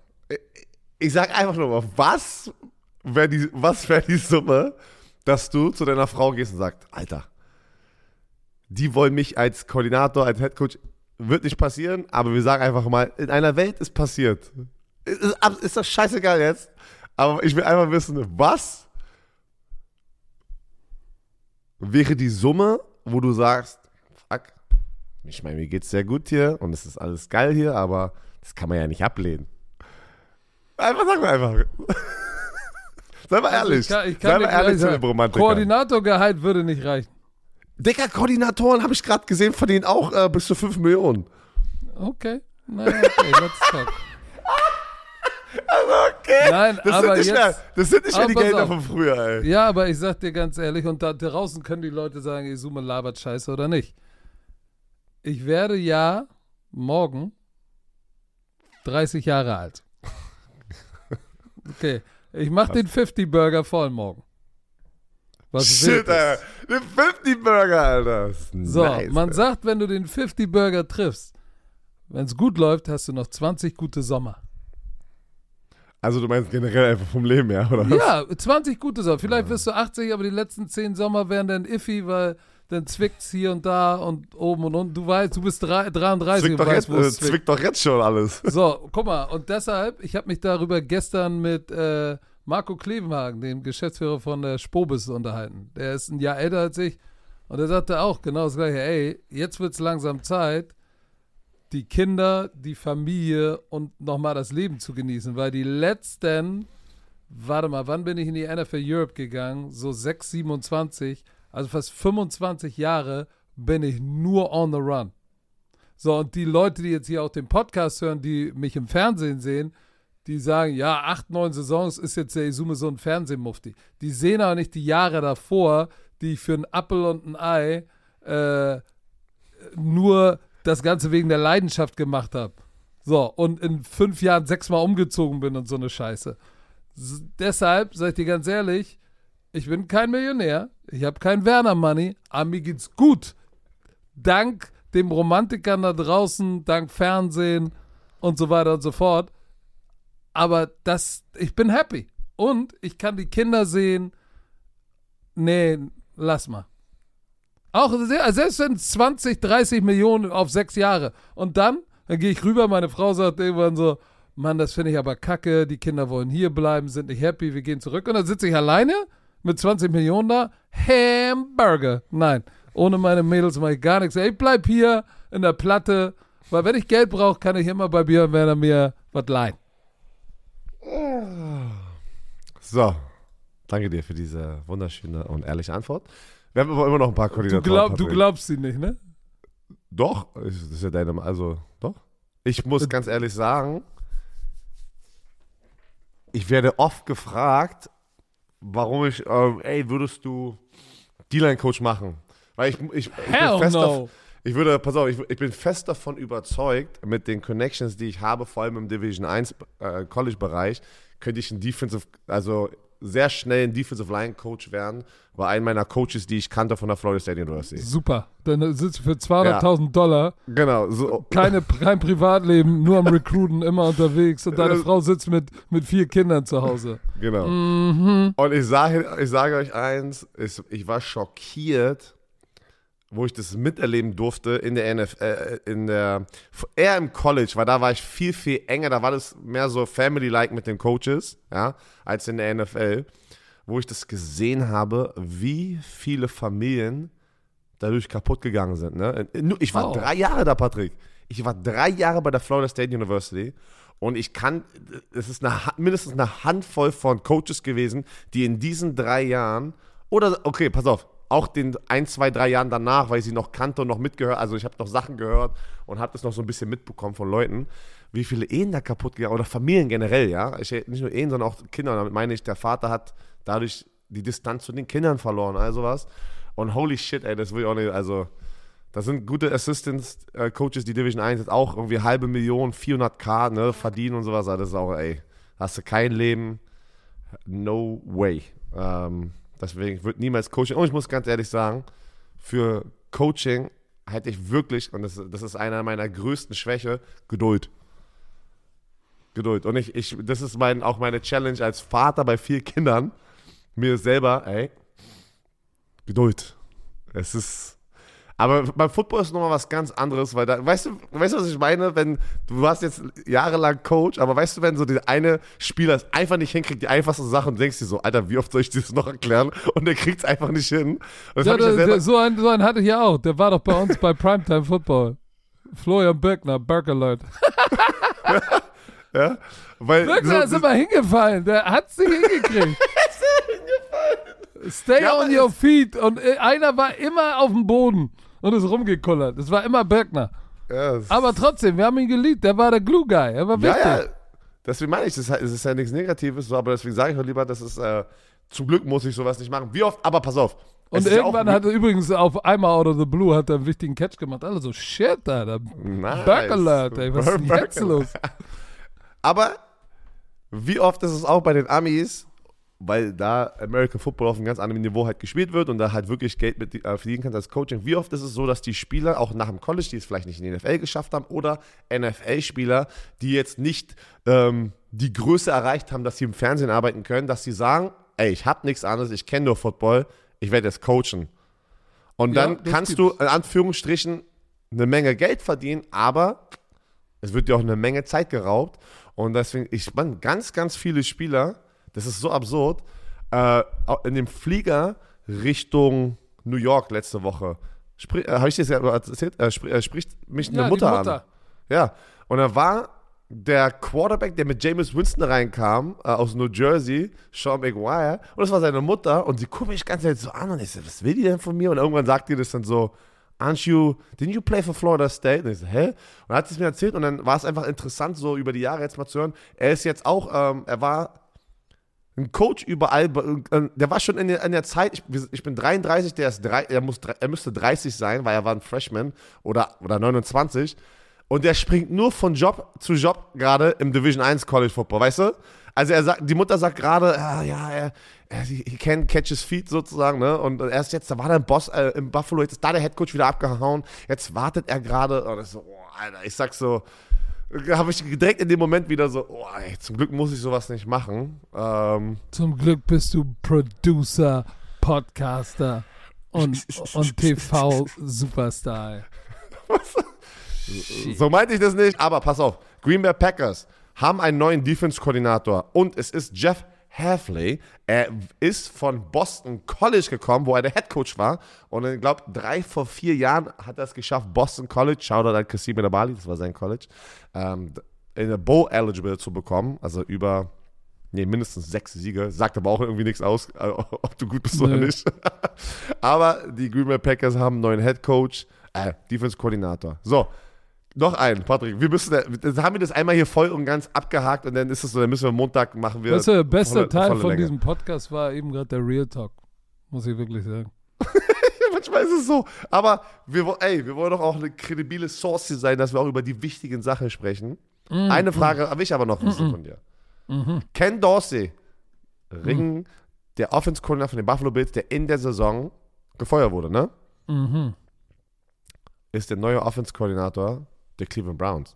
was wäre die Summe, dass du zu deiner Frau gehst und sagst, Alter, die wollen mich als Koordinator, als Headcoach, wird nicht passieren, aber wir sagen einfach mal, in einer Welt ist passiert. Ist das scheißegal jetzt, aber ich will einfach wissen, was wäre die Summe, wo du sagst, fuck, ich meine, mir geht's sehr gut hier und es ist alles geil hier, aber das kann man ja nicht ablehnen. Sag mal einfach. Sei mal ehrlich. Sei mal ehrlich zu dem Romantiker. Koordinatorgehalt würde nicht reichen. Dicker, Koordinatoren, habe ich gerade gesehen, verdienen auch bis zu 5 Millionen. Okay. Naja, okay, let's talk. Also okay. Nein, das sind nicht mehr die Gelder von früher, ey. Ja, aber ich sag dir ganz ehrlich, und da draußen können die Leute sagen, Isume labert Scheiße oder nicht. Ich werde ja morgen 30 Jahre alt. Okay, ich mach den 50-Burger voll morgen. Shit, Alter. Den 50-Burger, Alter. So, nice, man sagt, wenn du den 50-Burger triffst, wenn es gut läuft, hast du noch 20 gute Sommer. Also du meinst generell einfach vom Leben her, oder was? Ja, 20 gute Sommer. Vielleicht wirst du 80, aber die letzten 10 Sommer wären dann iffy, weil dann zwickt's hier und da und oben und unten. Du weißt, du bist 33 und weißt, wo es zwickt doch jetzt schon alles. So, guck mal. Und deshalb, ich habe mich darüber gestern mit Marco Klevenhagen, dem Geschäftsführer von der Spobis, unterhalten. Der ist ein Jahr älter als ich. Und er sagte auch genau das Gleiche. Ey, jetzt wird's langsam Zeit. die Kinder, die Familie und nochmal das Leben zu genießen, weil die letzten, warte mal, wann bin ich in die NFL Europe gegangen? So 6, 27, also fast 25 Jahre bin ich nur on the run. So, und die Leute, die jetzt hier auch den Podcast hören, die mich im Fernsehen sehen, die sagen, ja, 8, 9 Saisons ist jetzt der Izume so ein Fernsehmufti. Die sehen aber nicht die Jahre davor, die ich für einen Appel und ein Ei nur das Ganze wegen der Leidenschaft gemacht habe. So, und in 5 Jahren 6-mal umgezogen bin und so eine Scheiße. Deshalb, sag ich dir ganz ehrlich, ich bin kein Millionär, ich habe kein Werner-Money, aber mir geht's gut. Dank dem Romantikern da draußen, dank Fernsehen und so weiter und so fort. Aber ich bin happy. Und ich kann die Kinder sehen. Nee, lass mal. Auch selbst wenn es 20, 30 Millionen auf 6 Jahre. Und dann gehe ich rüber, meine Frau sagt irgendwann so, Mann, das finde ich aber kacke, die Kinder wollen hier bleiben, sind nicht happy, wir gehen zurück. Und dann sitze ich alleine mit 20 Millionen da, Hamburger. Nein, ohne meine Mädels mache ich gar nichts. Ich bleib hier in der Platte, weil wenn ich Geld brauche, kann ich immer bei Björn Werner mir was leihen. So, danke dir für diese wunderschöne und ehrliche Antwort. Wir haben aber immer noch ein paar Koordinatoren. Du glaubst sie nicht, ne? Doch, das ist ja deine, also doch. Ich muss ganz ehrlich sagen, ich werde oft gefragt, warum würdest du D-Line-Coach machen? Weil ich bin fest ich bin fest davon überzeugt, mit den Connections, die ich habe, vor allem im Division 1 College-Bereich, könnte ich sehr schnell ein Defensive Line Coach werden, war ein meiner Coaches, die ich kannte von der Florida State University. Super, dann sitzt du für $200.000. Genau. So. Kein Privatleben, nur am Recruiten, immer unterwegs und deine Frau sitzt mit 4 Kindern zu Hause. Genau. Mhm. Und ich sage euch eins, ich war schockiert, wo ich das miterleben durfte in der NFL, eher im College, weil da war ich viel, viel enger, da war das mehr so family-like mit den Coaches, ja, als in der NFL, wo ich das gesehen habe, wie viele Familien dadurch kaputt gegangen sind. Ne? Ich war 3 Jahre da, Patrick. Ich war 3 Jahre bei der Florida State University und es ist mindestens eine Handvoll von Coaches gewesen, die in diesen 3 Jahren, okay, pass auf, auch den 1, 2, 3 Jahren danach, weil ich sie noch kannte und noch mitgehört, also ich habe noch Sachen gehört und habe das noch so ein bisschen mitbekommen von Leuten, wie viele Ehen da kaputt gegangen, oder Familien generell, ja, nicht nur Ehen, sondern auch Kinder, damit meine ich, der Vater hat dadurch die Distanz zu den Kindern verloren, also was, und holy shit, ey, das will ich auch nicht, also, das sind gute Assistants-Coaches, die Division 1 jetzt auch irgendwie 500.000, 400.000, ne, verdienen und sowas, das ist auch, ey, hast du kein Leben, no way, deswegen wird niemals Coaching. Und ich muss ganz ehrlich sagen, für Coaching hätte ich wirklich, und das ist einer meiner größten Schwäche, Geduld. Geduld. Und das ist auch meine Challenge als Vater bei 4 Kindern, mir selber, Geduld. Aber beim Football ist nochmal was ganz anderes, weil da, weißt du, was ich meine? Wenn du warst jetzt jahrelang Coach, aber weißt du, wenn so der eine Spieler es einfach nicht hinkriegt, die einfachste Sache, und denkst dir so, Alter, wie oft soll ich dir das noch erklären? Und der kriegt es einfach nicht hin. So einen hatte ich ja auch. Der war doch bei uns bei Primetime Football. Florian Birkner, Alert. Ja? Weil Birkner ist immer hingefallen. Der hat es nicht hingekriegt. Stay on your feet. Und einer war immer auf dem Boden und ist rumgekullert. Das war immer Birkner. Ja, aber trotzdem, wir haben ihn geliebt. Der war der Glue-Guy. Er war wichtig. Ja. Deswegen meine ich, es ist ja nichts Negatives, so, aber deswegen sage ich auch lieber, das ist, zum Glück muss ich sowas nicht machen. Wie oft, aber pass auf. Und irgendwann hat er übrigens auf einmal out of the blue hat er einen wichtigen Catch gemacht. Alle so, shit, Alter. Nice. Alert, ey. Was ist denn jetzt los? Aber wie oft ist es auch bei den Amis, weil da American Football auf einem ganz anderen Niveau halt gespielt wird und da halt wirklich Geld mit verdienen kannst als Coaching. Wie oft ist es so, dass die Spieler auch nach dem College, die es vielleicht nicht in die NFL geschafft haben, oder NFL-Spieler, die jetzt nicht die Größe erreicht haben, dass sie im Fernsehen arbeiten können, dass sie sagen, ey, ich habe nichts anderes, ich kenne nur Football, ich werde jetzt coachen. Und dann kannst du in Anführungsstrichen eine Menge Geld verdienen, aber es wird dir auch eine Menge Zeit geraubt. Und deswegen, ganz, ganz viele Spieler, das ist so absurd, in dem Flieger Richtung New York letzte Woche, habe ich dir das ja erzählt, spricht mich eine Mutter an. Ja, und dann war der Quarterback, der mit Jameis Winston reinkam, aus New Jersey, Sean McGuire, und das war seine Mutter, und sie guckt mich die ganze Zeit so an, und ich so, was will die denn von mir? Und irgendwann sagt die das dann so, didn't you play for Florida State? Und ich so, hä? Und dann hat sie es mir erzählt, und dann war es einfach interessant, so über die Jahre jetzt mal zu hören. Er ist jetzt auch, er war ein Coach überall, der war schon in der Zeit, ich bin 33, er müsste 30 sein, weil er war ein Freshman oder 29. Und der springt nur von Job zu Job gerade im Division 1 College Football, weißt du? Also die Mutter sagt gerade, he can catch his feet sozusagen, ne? Und er ist jetzt, da war der Boss im Buffalo, jetzt ist da der Headcoach wieder abgehauen, jetzt wartet er gerade, und ich so, Alter, ich sag so, habe ich direkt in dem Moment wieder so, zum Glück muss ich sowas nicht machen. Zum Glück bist du Producer, Podcaster und TV-Superstar. Was? So meinte ich das nicht, aber pass auf. Green Bay Packers haben einen neuen Defense-Koordinator und es ist Jeff Hafley. Er ist von Boston College gekommen, wo er der Headcoach war, und ich glaube, 4 Jahren hat er es geschafft, Boston College, Shoutout an Kassim Edebali, das war sein College, in der Bowl-eligible zu bekommen, also mindestens 6 Siege, sagt aber auch irgendwie nichts aus, ob du gut bist oder nicht. Aber die Green Bay Packers haben einen neuen Headcoach, Defense-Koordinator. So, noch einen, Patrick. Haben wir das einmal hier voll und ganz abgehakt, und dann ist es so, dann müssen wir Montag machen wir. Weißt du, der beste Teil von diesem Podcast war eben gerade der Real Talk, muss ich wirklich sagen. Manchmal ist es so. Aber wir wollen doch auch eine kredibile Source hier sein, dass wir auch über die wichtigen Sachen sprechen. Eine Frage habe ich aber noch wissen von dir. Ken Dorsey, der Offense-Coordinator von den Buffalo Bills, der in der Saison gefeuert wurde, ne? Ist der neue Offense-Koordinator der Cleveland Browns.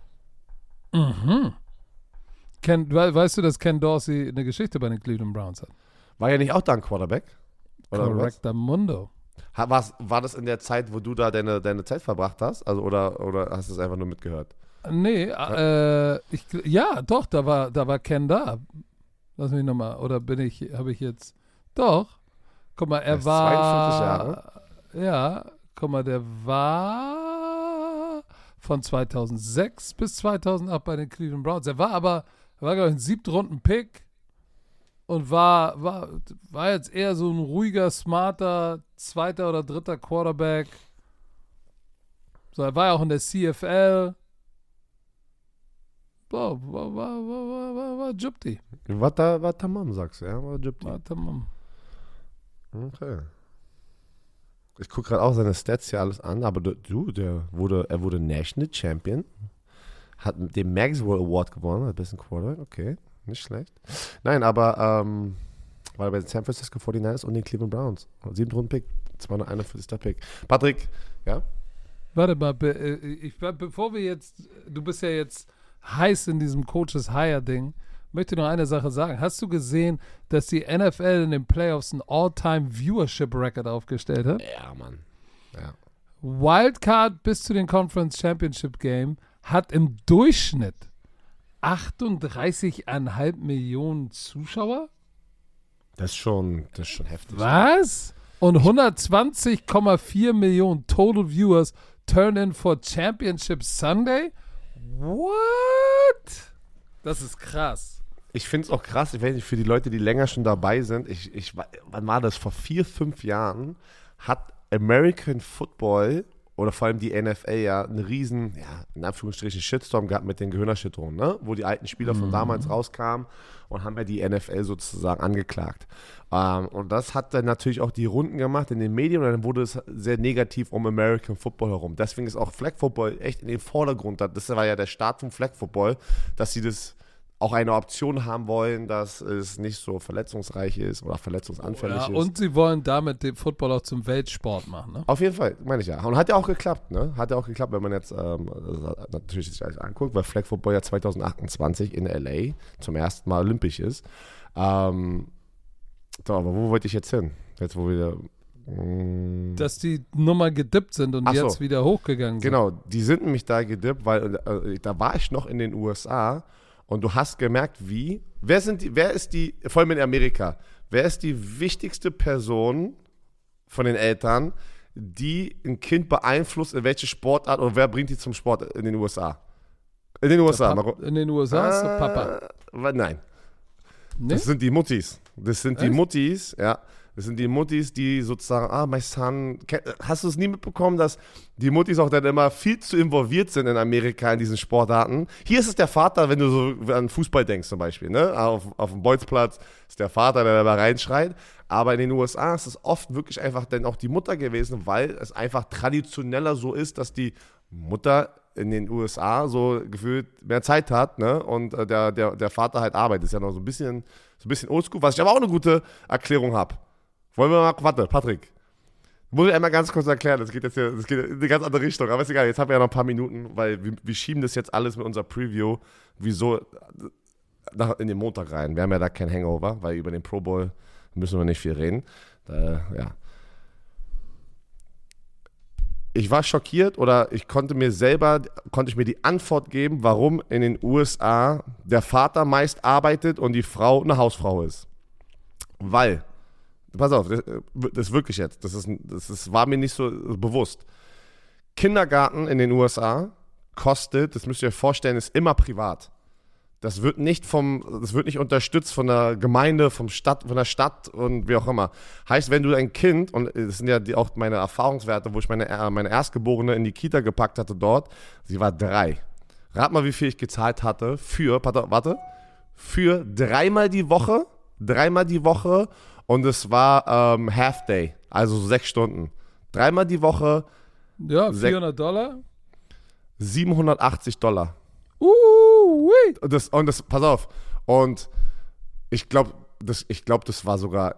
Weißt du, dass Ken Dorsey eine Geschichte bei den Cleveland Browns hat? War ja nicht auch da ein Quarterback? Correcta Mundo. War das in der Zeit, wo du da deine Zeit verbracht hast? Also, oder hast du es einfach nur mitgehört? Nee, ja, doch, da war Ken da. Lass mich nochmal, oder habe ich jetzt, doch. Guck mal, er war 42 Jahre. Ja, guck mal, der war von 2006 bis 2008 bei den Cleveland Browns. Er war glaube ich, ein 7. Runden-Pick und war jetzt eher so ein ruhiger, smarter 2. oder 3. Quarterback. So, er war ja auch in der CFL. War Jupti. War tamam, sagst du, ja? War Jupti. War tamam. Okay. Ich gucke gerade auch seine Stats hier alles an, aber er wurde National Champion, hat den Maxwell Award gewonnen, ein bisschen Quarterback, okay, nicht schlecht. Nein, aber war er bei den San Francisco 49ers und den Cleveland Browns. 7. Runden-Pick, 241. Pick. Patrick, ja? Warte mal, bevor wir jetzt, du bist ja jetzt heiß in diesem Coaches Hire-Ding, möchte noch eine Sache sagen. Hast du gesehen, dass die NFL in den Playoffs ein All-Time-Viewership-Record aufgestellt hat? Ja, Mann. Ja. Wildcard bis zu den Conference Championship Game hat im Durchschnitt 38,5 Millionen Zuschauer. Das ist schon heftig. Was? Und 120,4 Millionen Total Viewers turn in for Championship Sunday? What? Das ist krass. Ich finde es auch krass, ich weiß nicht, für die Leute, die länger schon dabei sind, wann war das? Vor 4-5 Jahren hat American Football oder vor allem die NFL ja einen riesen, in Anführungsstrichen Shitstorm gehabt mit den Gehirnerschütterungen, ne? Wo die alten Spieler von damals rauskamen und haben ja die NFL sozusagen angeklagt. Und das hat dann natürlich auch die Runden gemacht in den Medien, und dann wurde es sehr negativ um American Football herum. Deswegen ist auch Flag Football echt in den Vordergrund. Das war ja der Start vom Flag Football, dass sie das auch eine Option haben wollen, dass es nicht so verletzungsreich ist oder verletzungsanfällig ist. Und sie wollen damit den Football auch zum Weltsport machen, ne? Auf jeden Fall, meine ich ja. Und hat ja auch geklappt, ne? Hat ja auch geklappt, wenn man jetzt natürlich sich alles anguckt, weil Flag Football ja 2028 in LA zum ersten Mal olympisch ist. Aber wo wollte ich jetzt hin? Jetzt, wo wir dass die Nummer gedippt sind und jetzt wieder hochgegangen sind. Genau, die sind nämlich da gedippt, weil da war ich noch in den USA. Und du hast gemerkt, wer ist die, vor allem in Amerika, wer ist die wichtigste Person von den Eltern, die ein Kind beeinflusst, in welche Sportart oder wer bringt die zum Sport in den USA? In den USA. In den USA ist der Papa. Nein. Nee? Das sind die Muttis. Das sind die Muttis, ja. Das sind die Muttis, die sozusagen, my son. Hast du es nie mitbekommen, dass die Muttis auch dann immer viel zu involviert sind in Amerika in diesen Sportarten? Hier ist es der Vater, wenn du so an Fußball denkst zum Beispiel, ne? Auf dem Bolzplatz ist der Vater, der da reinschreit. Aber in den USA ist es oft wirklich einfach dann auch die Mutter gewesen, weil es einfach traditioneller so ist, dass die Mutter in den USA so gefühlt mehr Zeit hat, ne? Und der Vater halt arbeitet. Das ist ja noch so ein bisschen oldschool, was ich aber auch eine gute Erklärung habe. Wollen wir mal, warte, Patrick. Muss ich einmal ganz kurz erklären, das geht in eine ganz andere Richtung. Aber ist egal, jetzt haben wir ja noch ein paar Minuten, weil wir schieben das jetzt alles mit unserer Preview, wieso, in den Montag rein. Wir haben ja da kein Hangover, weil über den Pro Bowl müssen wir nicht viel reden. Ja. Ich war schockiert oder ich konnte mir die Antwort geben, warum in den USA der Vater meist arbeitet und die Frau eine Hausfrau ist. Weil, pass auf, das ist wirklich jetzt, war mir nicht so bewusst. Kindergarten in den USA kostet, das müsst ihr euch vorstellen, ist immer privat. Das wird nicht unterstützt von der Gemeinde, von der Stadt und wie auch immer. Heißt, wenn du ein Kind, und das sind ja auch meine Erfahrungswerte, wo ich meine Erstgeborene in die Kita gepackt hatte dort, sie war 3. Rat mal, wie viel ich gezahlt hatte für dreimal die Woche und es war Half Day, also 6 Stunden. 3-mal die Woche. Ja, $400? $780. Pass auf. Und ich glaube, das war sogar.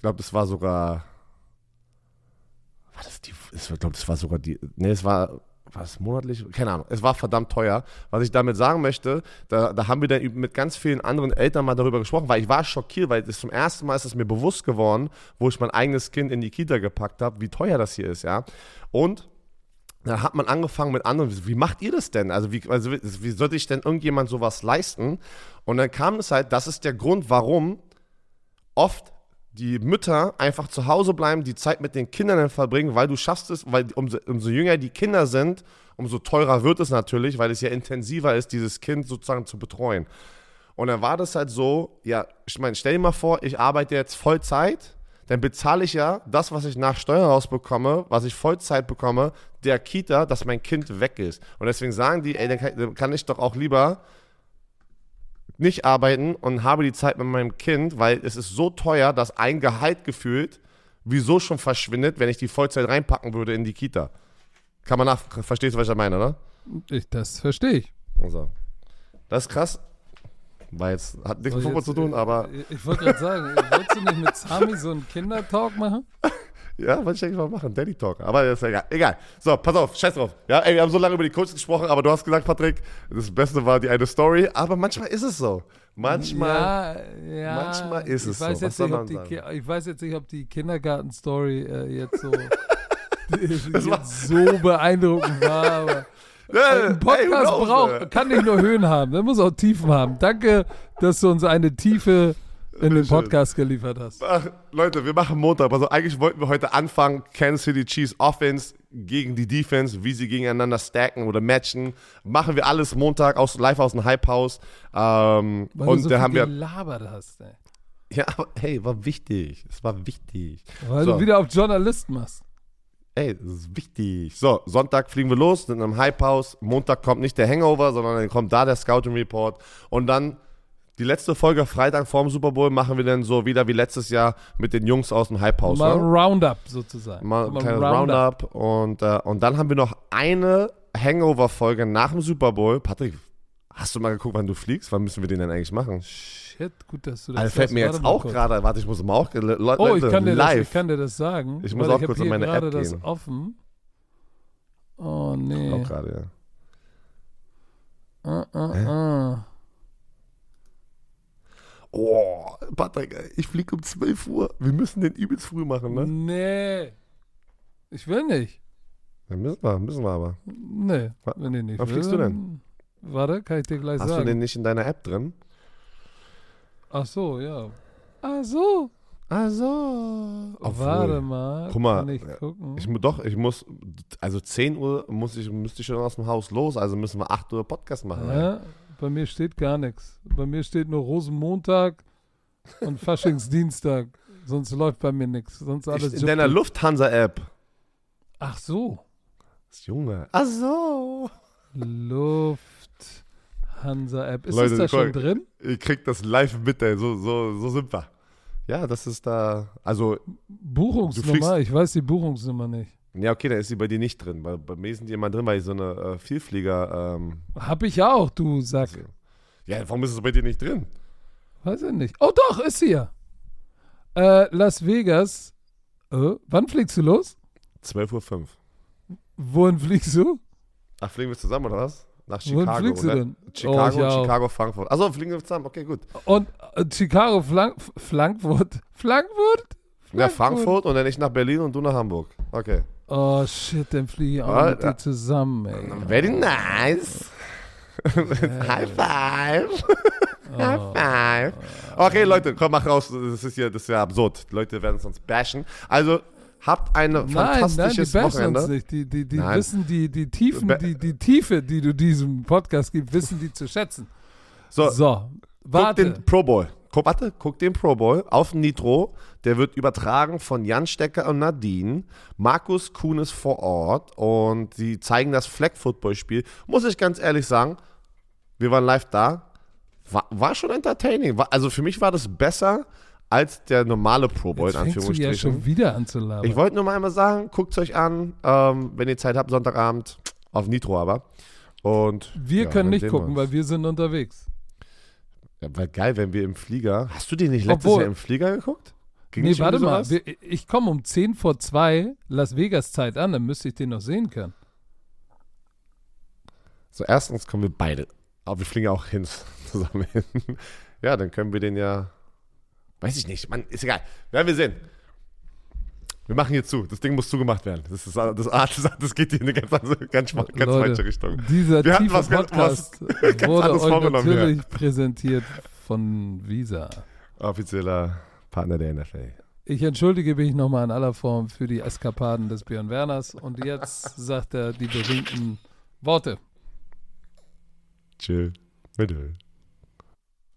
War es monatlich? Keine Ahnung. Es war verdammt teuer. Was ich damit sagen möchte, da haben wir dann mit ganz vielen anderen Eltern mal darüber gesprochen, weil ich war schockiert, weil zum ersten Mal ist es mir bewusst geworden, wo ich mein eigenes Kind in die Kita gepackt habe, wie teuer das hier ist, ja. Und da hat man angefangen mit anderen, wie macht ihr das denn? Also wie sollte ich denn irgendjemand sowas leisten? Und dann kam es halt, das ist der Grund, warum oft die Mütter einfach zu Hause bleiben, die Zeit mit den Kindern verbringen, weil du schaffst es, weil umso jünger die Kinder sind, umso teurer wird es natürlich, weil es ja intensiver ist, dieses Kind sozusagen zu betreuen. Und dann war das halt so, ja, ich meine, stell dir mal vor, ich arbeite jetzt Vollzeit, dann bezahle ich ja das, was ich nach Steuer rausbekomme, was ich Vollzeit bekomme, der Kita, dass mein Kind weg ist. Und deswegen sagen die, ey, dann kann ich doch auch lieber nicht arbeiten und habe die Zeit mit meinem Kind, weil es ist so teuer, dass ein Gehalt gefühlt wieso schon verschwindet, wenn ich die Vollzeit reinpacken würde in die Kita. Verstehst du, was ich da meine, oder? Das verstehe ich. Also, das ist krass. Hat nichts mit Fußball zu tun, aber... Ich wollte gerade sagen, wolltest du nicht mit Sami so einen Kindertalk machen? Ja, wollte ich eigentlich mal machen, Daddy Talk. Aber das ist ja egal. So, pass auf, scheiß drauf. Ja, ey, wir haben so lange über die Coaches gesprochen, aber du hast gesagt, Patrick, das Beste war die eine Story, aber manchmal ist es so. Manchmal ist es so. Ich weiß jetzt nicht, ob die Kindergarten-Story jetzt so, so beeindruckend war, aber... Ein Podcast kann nicht nur Höhen haben, der muss auch Tiefen haben. Danke, dass du uns eine Tiefe in den Podcast geliefert hast. Ach, Leute, wir machen Montag. Also eigentlich wollten wir heute anfangen, Kansas City Chiefs Offense gegen die Defense, wie sie gegeneinander stacken oder matchen. Machen wir alles Montag live aus dem Hype House. Weil du so viel gelabert hast, ey. Ja, aber hey, war wichtig. Es war wichtig. Weil du wieder auf Journalist machst. Ey, das ist wichtig. So, Sonntag fliegen wir los, sind im Hype House. Montag kommt nicht der Hangover, sondern dann kommt da der Scouting Report. Und dann die letzte Folge Freitag vorm Super Bowl machen wir dann so wieder wie letztes Jahr mit den Jungs aus dem Hype House. Mal ein Roundup sozusagen. Mal ein kleines Roundup. Und dann haben wir noch eine Hangover-Folge nach dem Super Bowl. Patrick, hast du mal geguckt, wann du fliegst? Wann müssen wir den denn eigentlich machen? Shit, gut, dass du das also fällt mir jetzt auch gerade, warte, ich muss mal auch, Leute, ich kann dir das sagen. Ich muss auch kurz in meine App gehen. Das offen. Oh, nee. Auch gerade, ja. Oh, Patrick, ich fliege um 12 Uhr. Wir müssen den übelst früh machen, ne? Nee. Ich will nicht. Ja, müssen wir aber. Nee, wenn ich nicht Wann fliegst du denn? Warte, kann ich dir gleich sagen. Hast du den nicht in deiner App drin? Ach so, ja. Ach so. Also. Warte mal. Guck mal, kann ich gucken? Ich muss, also 10 Uhr müsste ich schon aus dem Haus los, also müssen wir 8 Uhr Podcast machen. Ja, bei mir steht gar nichts. Bei mir steht nur Rosenmontag und Faschingsdienstag. Sonst läuft bei mir nichts. Sonst alles In deiner Lufthansa-App. Ach so. Das Junge. Ach so. Lufthansa-App. Ist Leute, das da schon drin? Ich krieg das live mit, ey. So sind wir. Ja, das ist da, also. Buchungsnummer? Ich weiß die Buchungsnummer nicht. Ja, okay, dann ist sie bei dir nicht drin. Bei mir sind die immer drin, weil ich so eine Vielflieger. Hab ich auch, du Sack. Ja, warum ist es bei dir nicht drin? Weiß ich nicht. Oh doch, ist hier. Las Vegas. Wann fliegst du los? 12:05 Uhr. Wohin fliegst du? Ach, fliegen wir zusammen oder was? Nach Wohin Chicago. fliegst du denn? Chicago ich und auch. Chicago, Frankfurt. Achso, fliegen wir zusammen. Okay, gut. Und Chicago, Frankfurt. Ja, Frankfurt und dann ich nach Berlin und du nach Hamburg. Okay. Oh shit, dann fliege ich auch Ah, mit dir zusammen, ey. Very nice. High five. High five. Okay, Leute, komm, mach raus. Das ist ja absurd. Die Leute werden es uns bashen. Also, habt ein fantastisches nein, die bashen Wochenende. uns nicht. Die Nein. wissen die Tiefen, die Tiefe, die du diesem Podcast gibst, wissen die zu schätzen. So, So, guck warte. den Pro Bowl. Guck den Pro Bowl auf Nitro. Der wird übertragen von Jan Stecker und Nadine. Markus Kuhn ist vor Ort und sie zeigen das Flag-Football-Spiel. Muss ich ganz ehrlich sagen, wir waren live da. War schon entertaining. Also für mich war das besser als der normale Pro Bowl, Jetzt in fängst du ja Anführungsstrichen. schon wieder an zu labern. Ich wollte nur mal einmal sagen, guckt es euch an, wenn ihr Zeit habt, Sonntagabend, auf Nitro aber. Und wir ja, können dann nicht sehen gucken, wir. weil wir sind unterwegs. Ja, war geil, wenn wir im Flieger. Hast du den nicht letztes Obwohl- Jahr im Flieger geguckt? Ging Nee, nicht warte irgendwie mal. sowas? Ich komme um 10:02 Las Vegas Zeit an, dann müsste ich den noch sehen können. So, erstens kommen wir beide. Aber wir fliegen auch hin, zusammen hin. Ja, dann können wir den ja. Weiß ich nicht. Mann, ist egal. Werden wir sehen. Wir machen hier zu. Das Ding muss zugemacht werden. Das geht hier in eine ganz Leute, falsche Richtung. Dieser Wir hatten tiefe Podcast ganz wurde anderes euch vorgenommen hier. natürlich präsentiert von Visa. Offizieller Partner der NFL. Ich entschuldige mich nochmal in aller Form für die Eskapaden des Björn Werners und jetzt sagt er die berühmten Worte. Chill. Bitte.